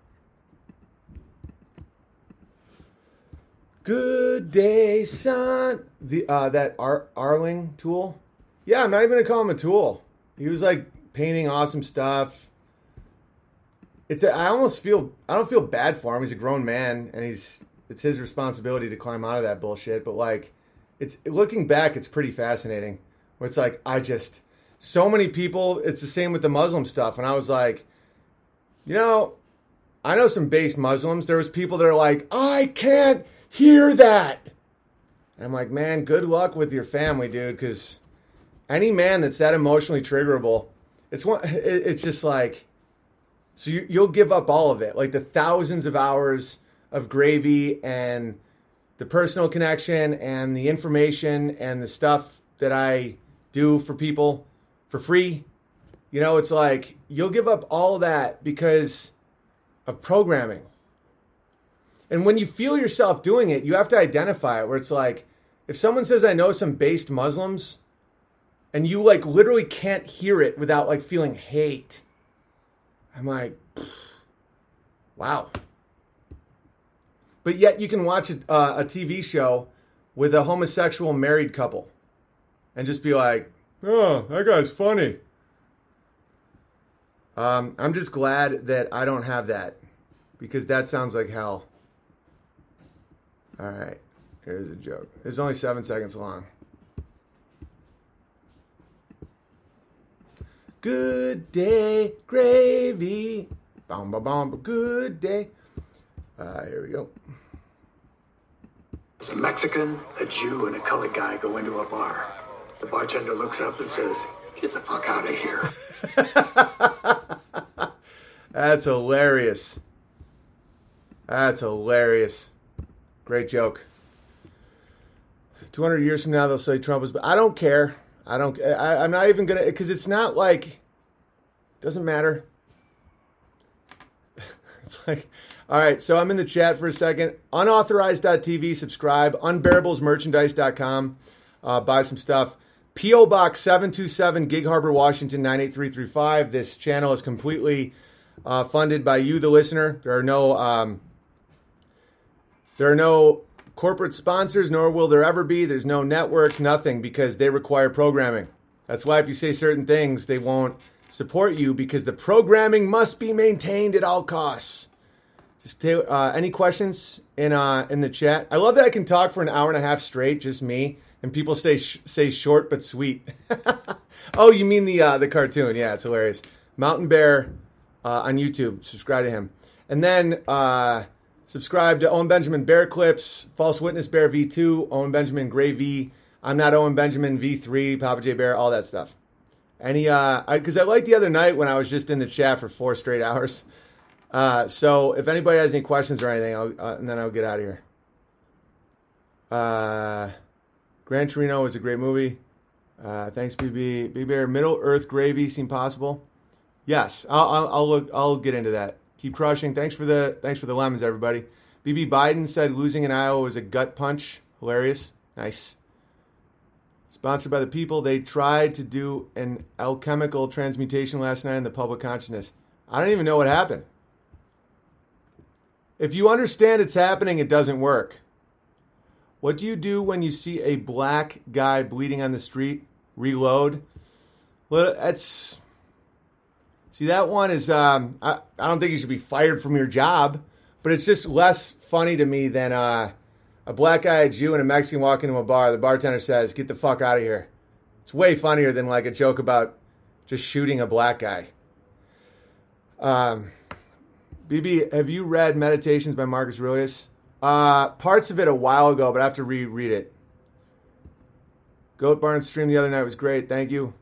Good day, son. The uh, that Ar- Arling tool. Yeah, I'm not even gonna call him a tool. He was like painting awesome stuff. It's a, I almost feel I don't feel bad for him. He's a grown man, and he's. It's his responsibility to climb out of that bullshit. But like, it's looking back, it's pretty fascinating. Where it's like, I just, so many people, it's the same with the Muslim stuff. And I was like, you know, I know some base Muslims. There was people that are like, I can't hear that. And I'm like, man, good luck with your family, dude. Because any man that's that emotionally triggerable, it's one, it's just like, so you, you'll give up all of it. Like the thousands of hours of gravy and the personal connection and the information and the stuff that I do for people for free. You know, it's like you'll give up all that because of programming. And when you feel yourself doing it, you have to identify it, where it's like, if someone says, I know some based Muslims, and you like literally can't hear it without like feeling hate, I'm like, wow. But yet you can watch a, uh, a T V show with a homosexual married couple and just be like, oh, that guy's funny. Um, I'm just glad that I don't have that, because that sounds like hell. All right, here's a joke. It's only seven seconds long. Good day, gravy. Bom, bom, bom, good day. Uh, here we go. There's a Mexican, a Jew, and a colored guy go into a bar. The bartender looks up and says, get the fuck out of here. That's hilarious. That's hilarious. Great joke. two hundred years from now, they'll say Trump was... But I don't care. I don't... I, I'm not even going to... Because it's not like... It doesn't matter. It's like... All right, so I'm in the chat for a second. Unauthorized dot T V, subscribe. unbearables merchandise dot com, uh, buy some stuff. P O Box seven two seven, Gig Harbor, Washington, nine eight three three five. This channel is completely uh, funded by you, the listener. There are no um, there are no corporate sponsors, nor will there ever be. There's no networks, nothing, because they require programming. That's why if you say certain things, they won't support you, because the programming must be maintained at all costs. Just ta- uh, any questions in uh, in the chat? I love that I can talk for an hour and a half straight, just me, and people stay sh- say short but sweet. Oh, you mean the uh, the cartoon? Yeah, it's hilarious. Mountain Bear uh, on YouTube. Subscribe to him, and then uh, subscribe to Owen Benjamin Bear Clips, False Witness Bear V two, Owen Benjamin Gray V. I'm not Owen Benjamin V three, Papa J Bear, all that stuff. Any uh, because I, I liked the other night when I was just in the chat for four straight hours. Uh, so if anybody has any questions or anything, I'll, uh, and then I'll get out of here. Uh, Gran Torino was a great movie. Uh, thanks, B B. B Bear, Middle Earth gravy seem possible? Yes, I'll, I'll, I'll look. I'll get into that. Keep crushing. Thanks for the thanks for the lemons, everybody. B B Biden said losing in Iowa was a gut punch. Hilarious. Nice. Sponsored by the people. They tried to do an alchemical transmutation last night in the public consciousness. I don't even know what happened. If you understand it's happening, it doesn't work. What do you do when you see a black guy bleeding on the street? Reload. Well, that's... See, that one is... Um, I, I don't think you should be fired from your job, but it's just less funny to me than uh, a black guy, a Jew, and a Mexican walk into a bar. The bartender says, get the fuck out of here. It's way funnier than like a joke about just shooting a black guy. Um... B B, have you read Meditations by Marcus Aurelius? Uh, parts of it a while ago, but I have to reread it. Goat Barn stream the other night was great. Thank you.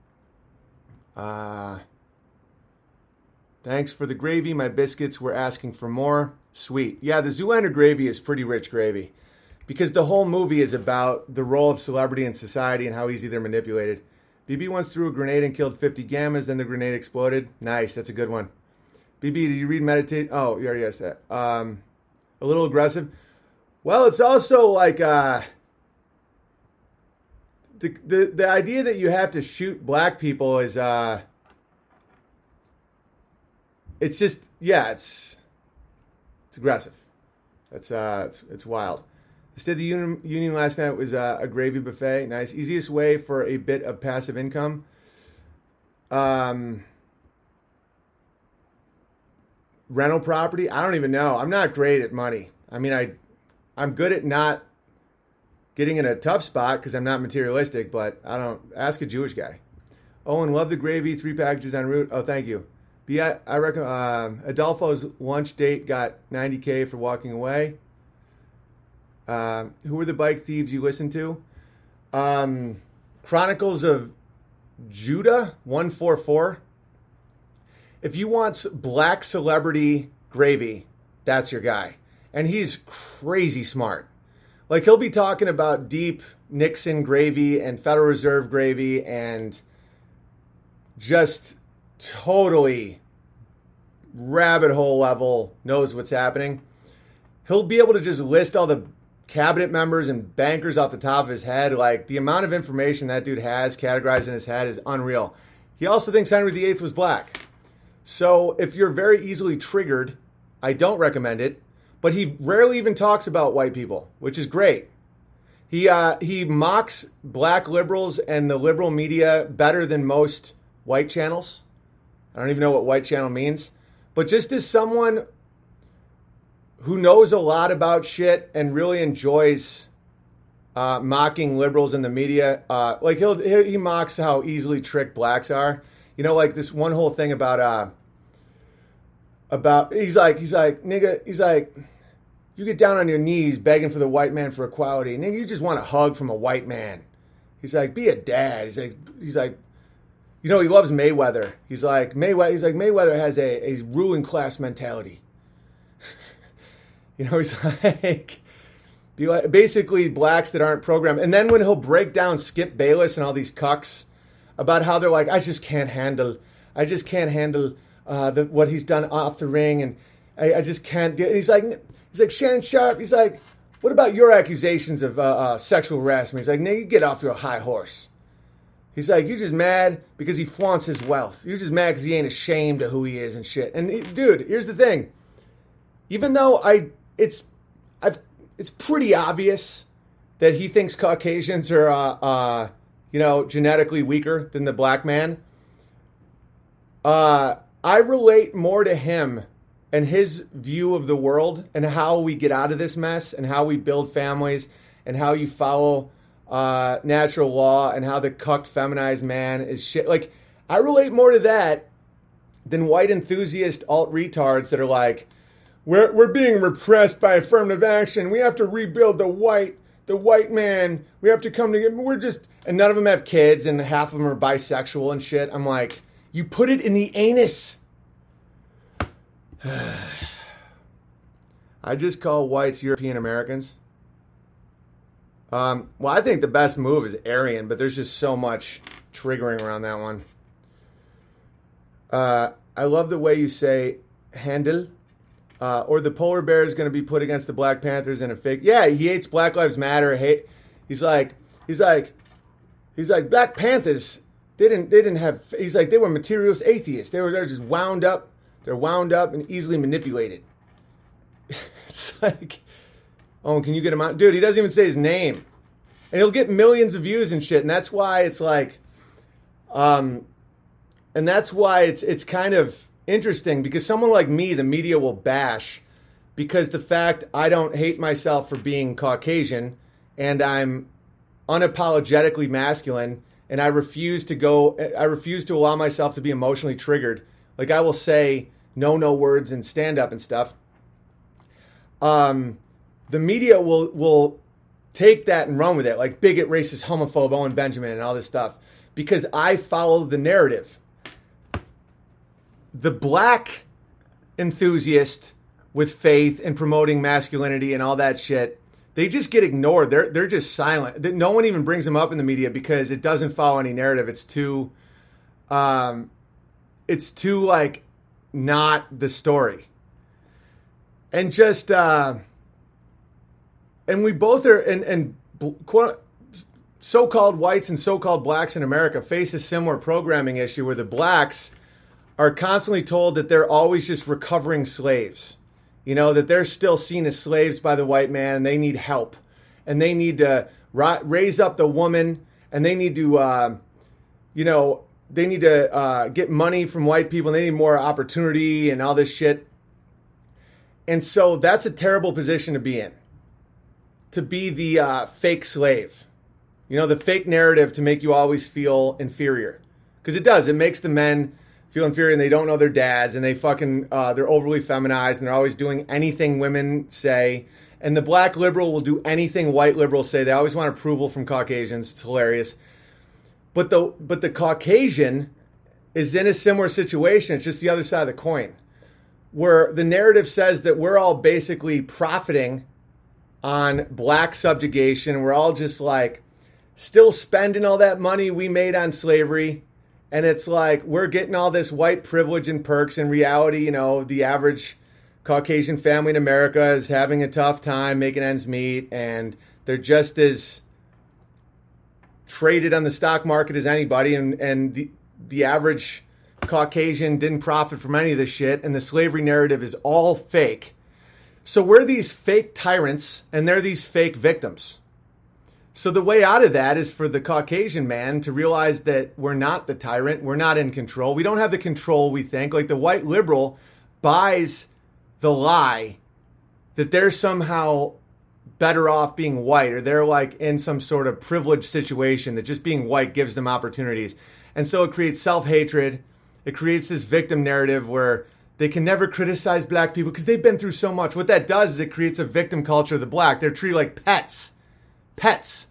Uh, thanks for the gravy. My biscuits were asking for more. Sweet. Yeah, the Zoolander gravy is pretty rich gravy, because the whole movie is about the role of celebrity in society and how easy they're manipulated. B B once threw a grenade and killed fifty gammas, then the grenade exploded. Nice, that's a good one. B B, did you read Meditate? Oh, you already asked that. Um, a little aggressive. Well, it's also like uh, the, the the idea that you have to shoot black people is uh, it's just yeah, it's it's aggressive. It's uh, it's, it's wild. The State of the Union, Union last night was uh, a gravy buffet. Nice, easiest way for a bit of passive income. Um. Rental property? I don't even know. I'm not great at money. I mean, I, I'm good at not getting in a tough spot because I'm not materialistic, but I don't. Ask a Jewish guy. Owen, love the gravy. Three packages en route. Oh, thank you. B, I, I reckon um, Adolfo's lunch date got ninety K for walking away. Uh, who were the bike thieves you listened to? Um, Chronicles of Judah, one forty-four. If you want black celebrity gravy, that's your guy. And he's crazy smart. Like, he'll be talking about deep Nixon gravy and Federal Reserve gravy and just totally rabbit hole level knows what's happening. He'll be able to just list all the cabinet members and bankers off the top of his head. Like, the amount of information that dude has categorized in his head is unreal. He also thinks Henry the Eighth was black. So if you're very easily triggered, I don't recommend it. But he rarely even talks about white people, which is great. He uh, he mocks black liberals and the liberal media better than most white channels. I don't even know what white channel means. But just as someone who knows a lot about shit and really enjoys uh, mocking liberals in the media, uh, like he'll he mocks how easily tricked blacks are. You know, like this one whole thing about, uh, about, he's like, he's like, nigga, he's like, you get down on your knees begging for the white man for equality. Nigga, you just want a hug from a white man. He's like, be a dad. He's like, he's like, you know, he loves Mayweather. He's like, Mayweather, he's like, Mayweather has a, a ruling class mentality. You know, he's like, be like, basically blacks that aren't programmed. And then when he'll break down Skip Bayless and all these cucks, about how they're like, I just can't handle, I just can't handle uh, the, what he's done off the ring, and I, I just can't do it. And he's like, he's like Shannon Sharp. He's like, what about your accusations of uh, uh, sexual harassment? He's like, nigga, get off your high horse. He's like, you're just mad because he flaunts his wealth. You're just mad because he ain't ashamed of who he is and shit. And it- dude, here's the thing. Even though I, it's, I've, it's pretty obvious that he thinks Caucasians are, uh, uh, you know, genetically weaker than the black man. Uh, I relate more to him and his view of the world and how we get out of this mess and how we build families and how you follow uh, natural law and how the cucked feminized man is shit. Like, I relate more to that than white enthusiast alt retards that are like, we're, we're being repressed by affirmative action. We have to rebuild the white, the white man. We have to come together. We're just, and none of them have kids and half of them are bisexual and shit. I'm like, you put it in the anus. I just call whites European Americans. Um, well, I think the best move is Aryan, but there's just so much triggering around that one. Uh, I love the way you say handle. Uh, or the polar bear is going to be put against the Black Panthers in a fake. Yeah, he hates Black Lives Matter. Hate. He's like, he's like, he's like Black Panthers. They didn't. They didn't have. He's like they were materialist atheists. They were. They're just wound up. They're wound up and easily manipulated. It's like, oh, can you get him out, dude? He doesn't even say his name, and he'll get millions of views and shit. And that's why it's like, um, and that's why it's it's kind of interesting because someone like me, the media will bash because the fact I don't hate myself for being Caucasian and I'm unapologetically masculine and I refuse to go, I refuse to allow myself to be emotionally triggered. Like I will say no, no words in stand up and stuff. Um, the media will, will take that and run with it. Like bigot, racist, homophobe, Owen Benjamin and all this stuff because I follow the narrative. The black enthusiast with faith and promoting masculinity and all that shit, they just get ignored. They're they're just silent. No one even brings them up in the media because it doesn't follow any narrative. It's too, um, it's too like not the story. And just, uh, and we both are, and and quote, so-called whites and so-called blacks in America face a similar programming issue where the blacks are constantly told that they're always just recovering slaves. You know, that they're still seen as slaves by the white man and they need help. And they need to ra- raise up the woman and they need to, uh, you know, they need to uh, get money from white people and they need more opportunity and all this shit. And so that's a terrible position to be in. To be the uh, fake slave. You know, the fake narrative to make you always feel inferior. Because it does. It makes the men feel inferior and they don't know their dads and they fucking, uh, they're overly feminized and they're always doing anything women say. And the black liberal will do anything white liberals say. They always want approval from Caucasians. It's hilarious. But the, but the Caucasian is in a similar situation. It's just the other side of the coin. Where the narrative says that we're all basically profiting on black subjugation. We're all just like still spending all that money we made on slavery. And it's like, we're getting all this white privilege and perks. In reality, you know, the average Caucasian family in America is having a tough time making ends meet. And they're just as traded on the stock market as anybody. And, and the, the average Caucasian didn't profit from any of this shit. And the slavery narrative is all fake. So we're these fake tyrants and they're these fake victims. So the way out of that is for the Caucasian man to realize that we're not the tyrant. We're not in control. We don't have the control we think. Like the white liberal buys the lie that they're somehow better off being white or they're like in some sort of privileged situation that just being white gives them opportunities. And so it creates self-hatred. It creates this victim narrative where they can never criticize black people because they've been through so much. What that does is it creates a victim culture of the black. They're treated like pets. Pets.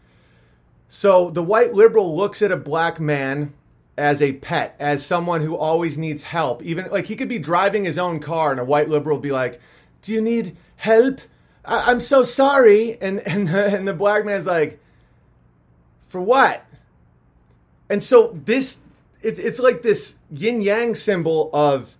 So the white liberal looks at a black man as a pet, as someone who always needs help. Even like he could be driving his own car and a white liberal will be like, do you need help? I- I'm so sorry. And, and, and the black man's like, for what? And so this, it's, it's like this yin yang symbol of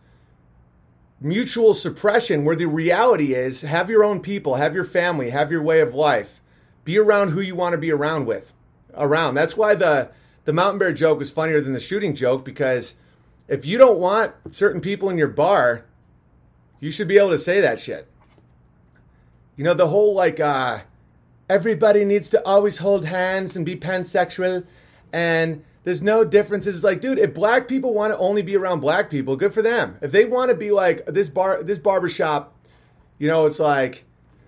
mutual suppression where the reality is have your own people, have your family, have your way of life. Be around who you want to be around with. Around. That's why the the Mountain Bear joke was funnier than the shooting joke because if you don't want certain people in your bar, you should be able to say that shit. You know, the whole like, uh, everybody needs to always hold hands and be pansexual and there's no differences. It's like, dude, if black people want to only be around black people, good for them. If they want to be like this bar, this barbershop, you know, it's like,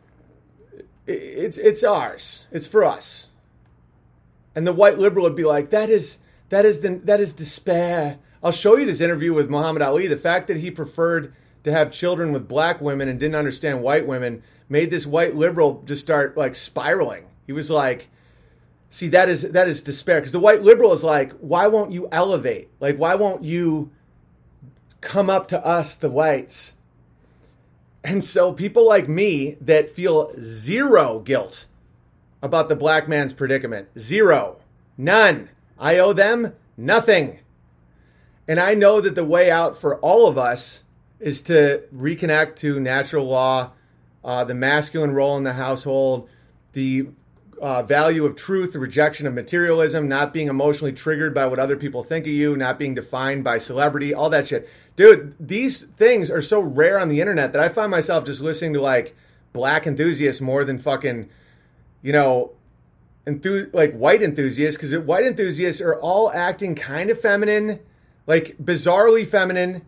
it's it's ours. It's for us. And the white liberal would be like, that is that is the, that is despair. I'll show you this interview with Muhammad Ali. The fact that he preferred to have children with black women and didn't understand white women made this white liberal just start like spiraling. He was like, see, that is that is despair. Because the white liberal is like, why won't you elevate? Like, why won't you come up to us, the whites? And so people like me that feel zero guilt about the black man's predicament, zero, none. I owe them nothing. And I know that the way out for all of us is to reconnect to natural law, uh, the masculine role in the household, the uh, value of truth, the rejection of materialism, not being emotionally triggered by what other people think of you, not being defined by celebrity, all that shit. Dude, these things are so rare on the internet that I find myself just listening to like black enthusiasts more than fucking, you know, enthu- like white enthusiasts, because white enthusiasts are all acting kind of feminine, like bizarrely feminine.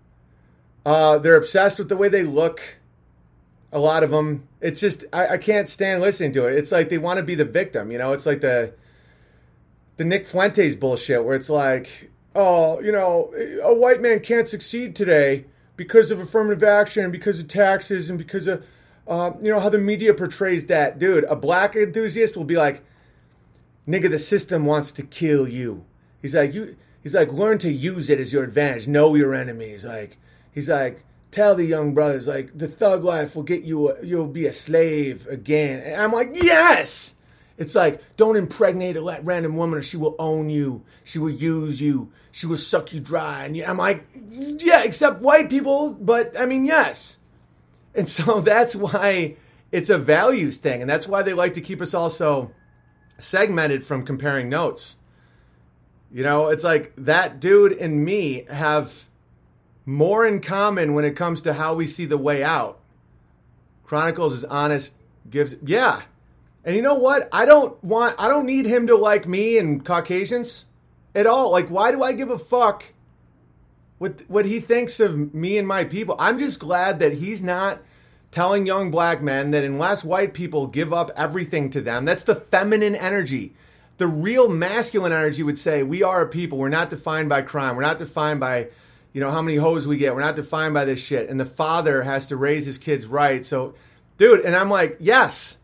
Uh, they're obsessed with the way they look. A lot of them. It's just, I, I can't stand listening to it. It's like they want to be the victim, you know? It's like the the Nick Fuentes bullshit where it's like, oh, you know, a white man can't succeed today because of affirmative action and because of taxes and because of, uh, you know, how the media portrays that. Dude, a black enthusiast will be like, nigga, the system wants to kill you. He's like, you. He's like, learn to use it as your advantage. Know your enemies. Like, he's like, tell the young brothers, like, the thug life will get you, a, you'll be a slave again. And I'm like, yes! It's like, don't impregnate a random woman or she will own you. She will use you. She will suck you dry. And I'm like, yeah, except white people, but I mean, yes. And so that's why it's a values thing. And that's why they like to keep us all so segmented from comparing notes. You know, it's like that dude and me have more in common when it comes to how we see the way out. Chronicles is honest, gives, yeah. And you know what? I don't want, I don't need him to like me and Caucasians at all. Like, why do I give a fuck what, what he thinks of me and my people? I'm just glad that he's not telling young black men that unless white people give up everything to them, that's the feminine energy. The real masculine energy would say, we are a people. We're not defined by crime. We're not defined by, you know, how many hoes we get. We're not defined by this shit. And the father has to raise his kids right. So, dude, and I'm like, yes.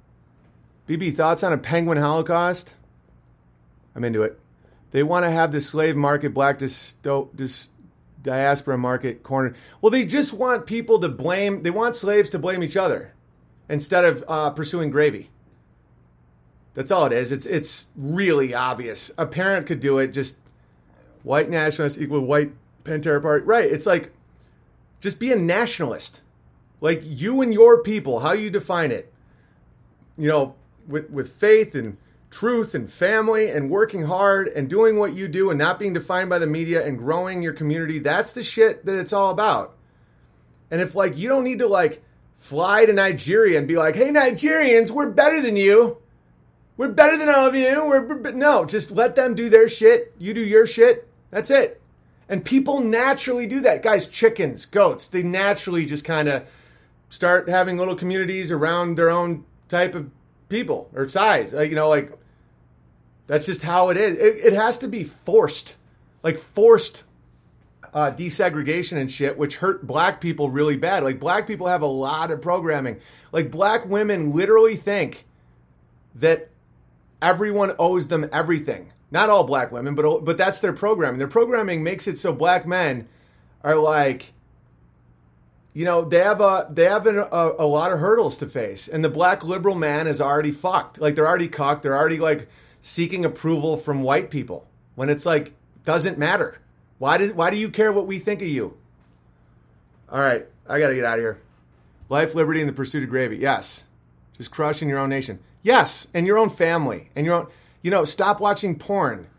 B B, thoughts on a penguin holocaust? I'm into it. They want to have the slave market, black dysto- dis- diaspora market cornered. Well, they just want people to blame, they want slaves to blame each other instead of uh, pursuing gravy. That's all it is. It's it's really obvious. A parent could do it. Just white nationalist equal white Pantera Party. Right. It's like, just be a nationalist. Like you and your people, how you define it. You know, with, with faith and truth and family and working hard and doing what you do and not being defined by the media and growing your community. That's the shit that it's all about. And if like, you don't need to like fly to Nigeria and be like, hey, Nigerians, we're better than you. We're better than all of you. We're, we're, no, just let them do their shit. You do your shit. That's it. And people naturally do that. Guys, chickens, goats, they naturally just kind of start having little communities around their own type of people or size. Like, you know, like, that's just how it is. It, it has to be forced. Like, forced uh, desegregation and shit, which hurt black people really bad. Like, black people have a lot of programming. Like, black women literally think that everyone owes them everything. Not all black women, but but that's their programming. Their programming makes it so black men are like, you know, they have a they have a, a, a lot of hurdles to face, and the black liberal man is already fucked. Like they're already cucked. They're already like seeking approval from white people when it's like doesn't matter. Why does why do you care what we think of you? All right, I gotta get out of here. Life, liberty, and the pursuit of gravy. Yes, just crushing your own nation. Yes, and your own family and your own. You know, stop watching porn.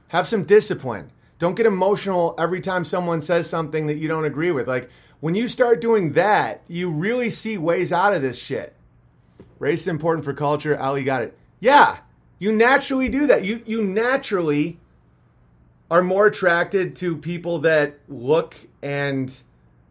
Have some discipline. Don't get emotional every time someone says something that you don't agree with. Like, when you start doing that, you really see ways out of this shit. Race is important for culture. Ali got it. Yeah, you naturally do that. You you naturally are more attracted to people that look and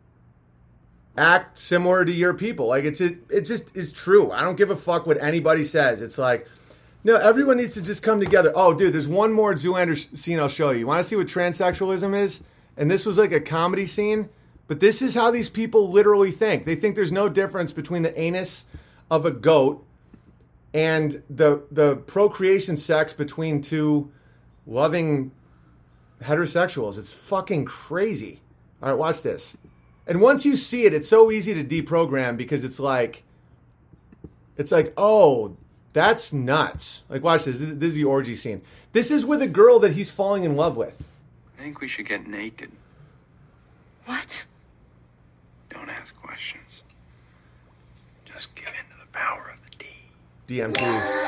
act similar to your people. Like, it's it, it just is true. I don't give a fuck what anybody says. It's like, no, everyone needs to just come together. Oh, dude, there's one more Zoolander scene I'll show you. You want to see what transsexualism is? And this was like a comedy scene, but this is how these people literally think. They think there's no difference between the anus of a goat and the the procreation sex between two loving heterosexuals. It's fucking crazy. All right, watch this. And once you see it, it's so easy to deprogram because it's like, it's like, oh, that's nuts. Like, watch this. This is the orgy scene. This is with a girl that he's falling in love with. I think we should get naked. What? Don't ask questions. Just give in to the power of the D. D M T.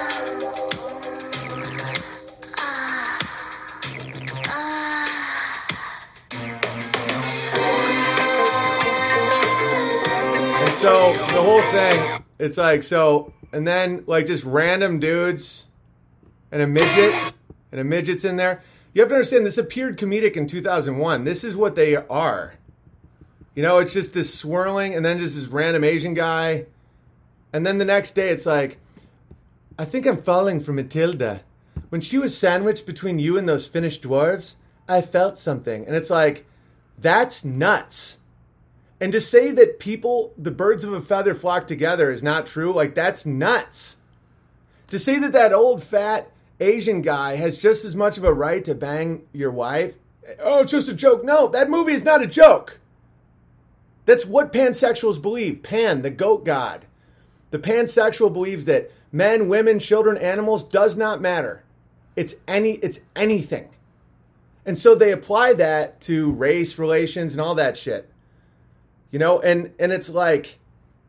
And so the whole thing, it's like, so, and then like just random dudes and a midget, and a midget's in there. You have to understand, this appeared comedic in two thousand one. This is what they are. You know, it's just this swirling, and then just this random Asian guy. And then the next day, it's like, I think I'm falling for Matilda. When she was sandwiched between you and those Finnish dwarves, I felt something. And it's like, that's nuts. And to say that people, the birds of a feather flock together is not true, like, that's nuts. To say that that old fat Asian guy has just as much of a right to bang your wife, oh, it's just a joke. No, that movie is not a joke. That's what pansexuals believe. Pan, the goat god. The pansexual believes that men, women, children, animals does not matter. It's any, it's anything. And so they apply that to race relations and all that shit. You know, and, and it's like,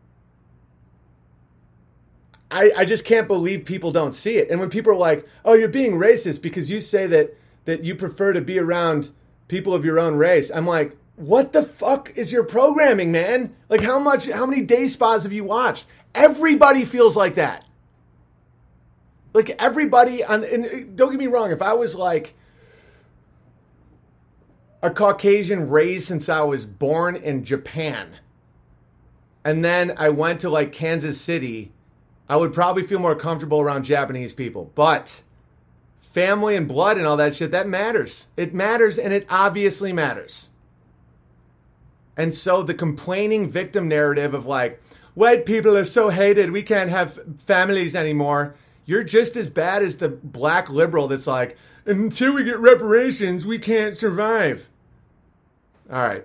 I, I just can't believe people don't see it. And when people are like, oh, you're being racist because you say that, that you prefer to be around people of your own race, I'm like, what the fuck is your programming, man? Like, how much, how many day spas have you watched? Everybody feels like that. Like, everybody, on, and don't get me wrong, if I was like a Caucasian raised since I was born in Japan, and then I went to like Kansas City, I would probably feel more comfortable around Japanese people. But family and blood and all that shit, that matters. It matters, and it obviously matters. And so the complaining victim narrative of like, white people are so hated, we can't have families anymore. You're just as bad as the black liberal that's like, until we get reparations, we can't survive. All right.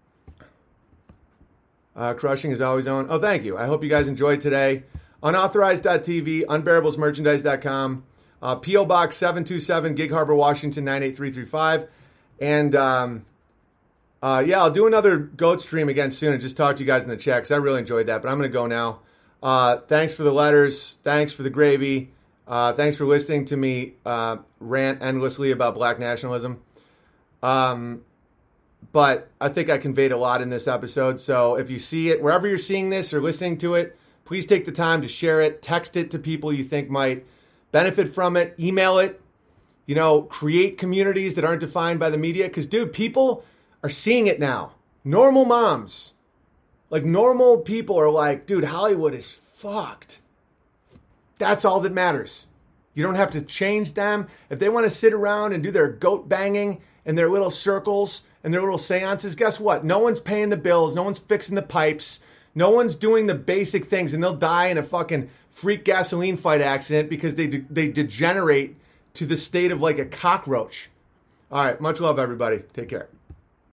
Uh, crushing is always on. Oh, thank you. I hope you guys enjoyed today. Unauthorized dot T V, unbearables merchandise dot com, uh, P O Box seven two seven, Gig Harbor, Washington, nine eight three three five. And, um, uh, yeah, I'll do another GOAT stream again soon and just talk to you guys in the chat because I really enjoyed that. But I'm going to go now. Uh, thanks for the letters. Thanks for the gravy. Uh, thanks for listening to me uh, rant endlessly about black nationalism. Um, but I think I conveyed a lot in this episode. So if you see it, wherever you're seeing this or listening to it, please take the time to share it. Text it to people you think might benefit from it. Email it. You know, create communities that aren't defined by the media. Because, dude, people are seeing it now. Normal moms. Like, normal people are like, dude, Hollywood is fucked. That's all that matters. You don't have to change them. If they want to sit around and do their goat banging in their little circles and their little seances, guess what? No one's paying the bills. No one's fixing the pipes. No one's doing the basic things, and they'll die in a fucking freak gasoline fight accident because they de- they degenerate to the state of like a cockroach. All right. Much love, everybody. Take care.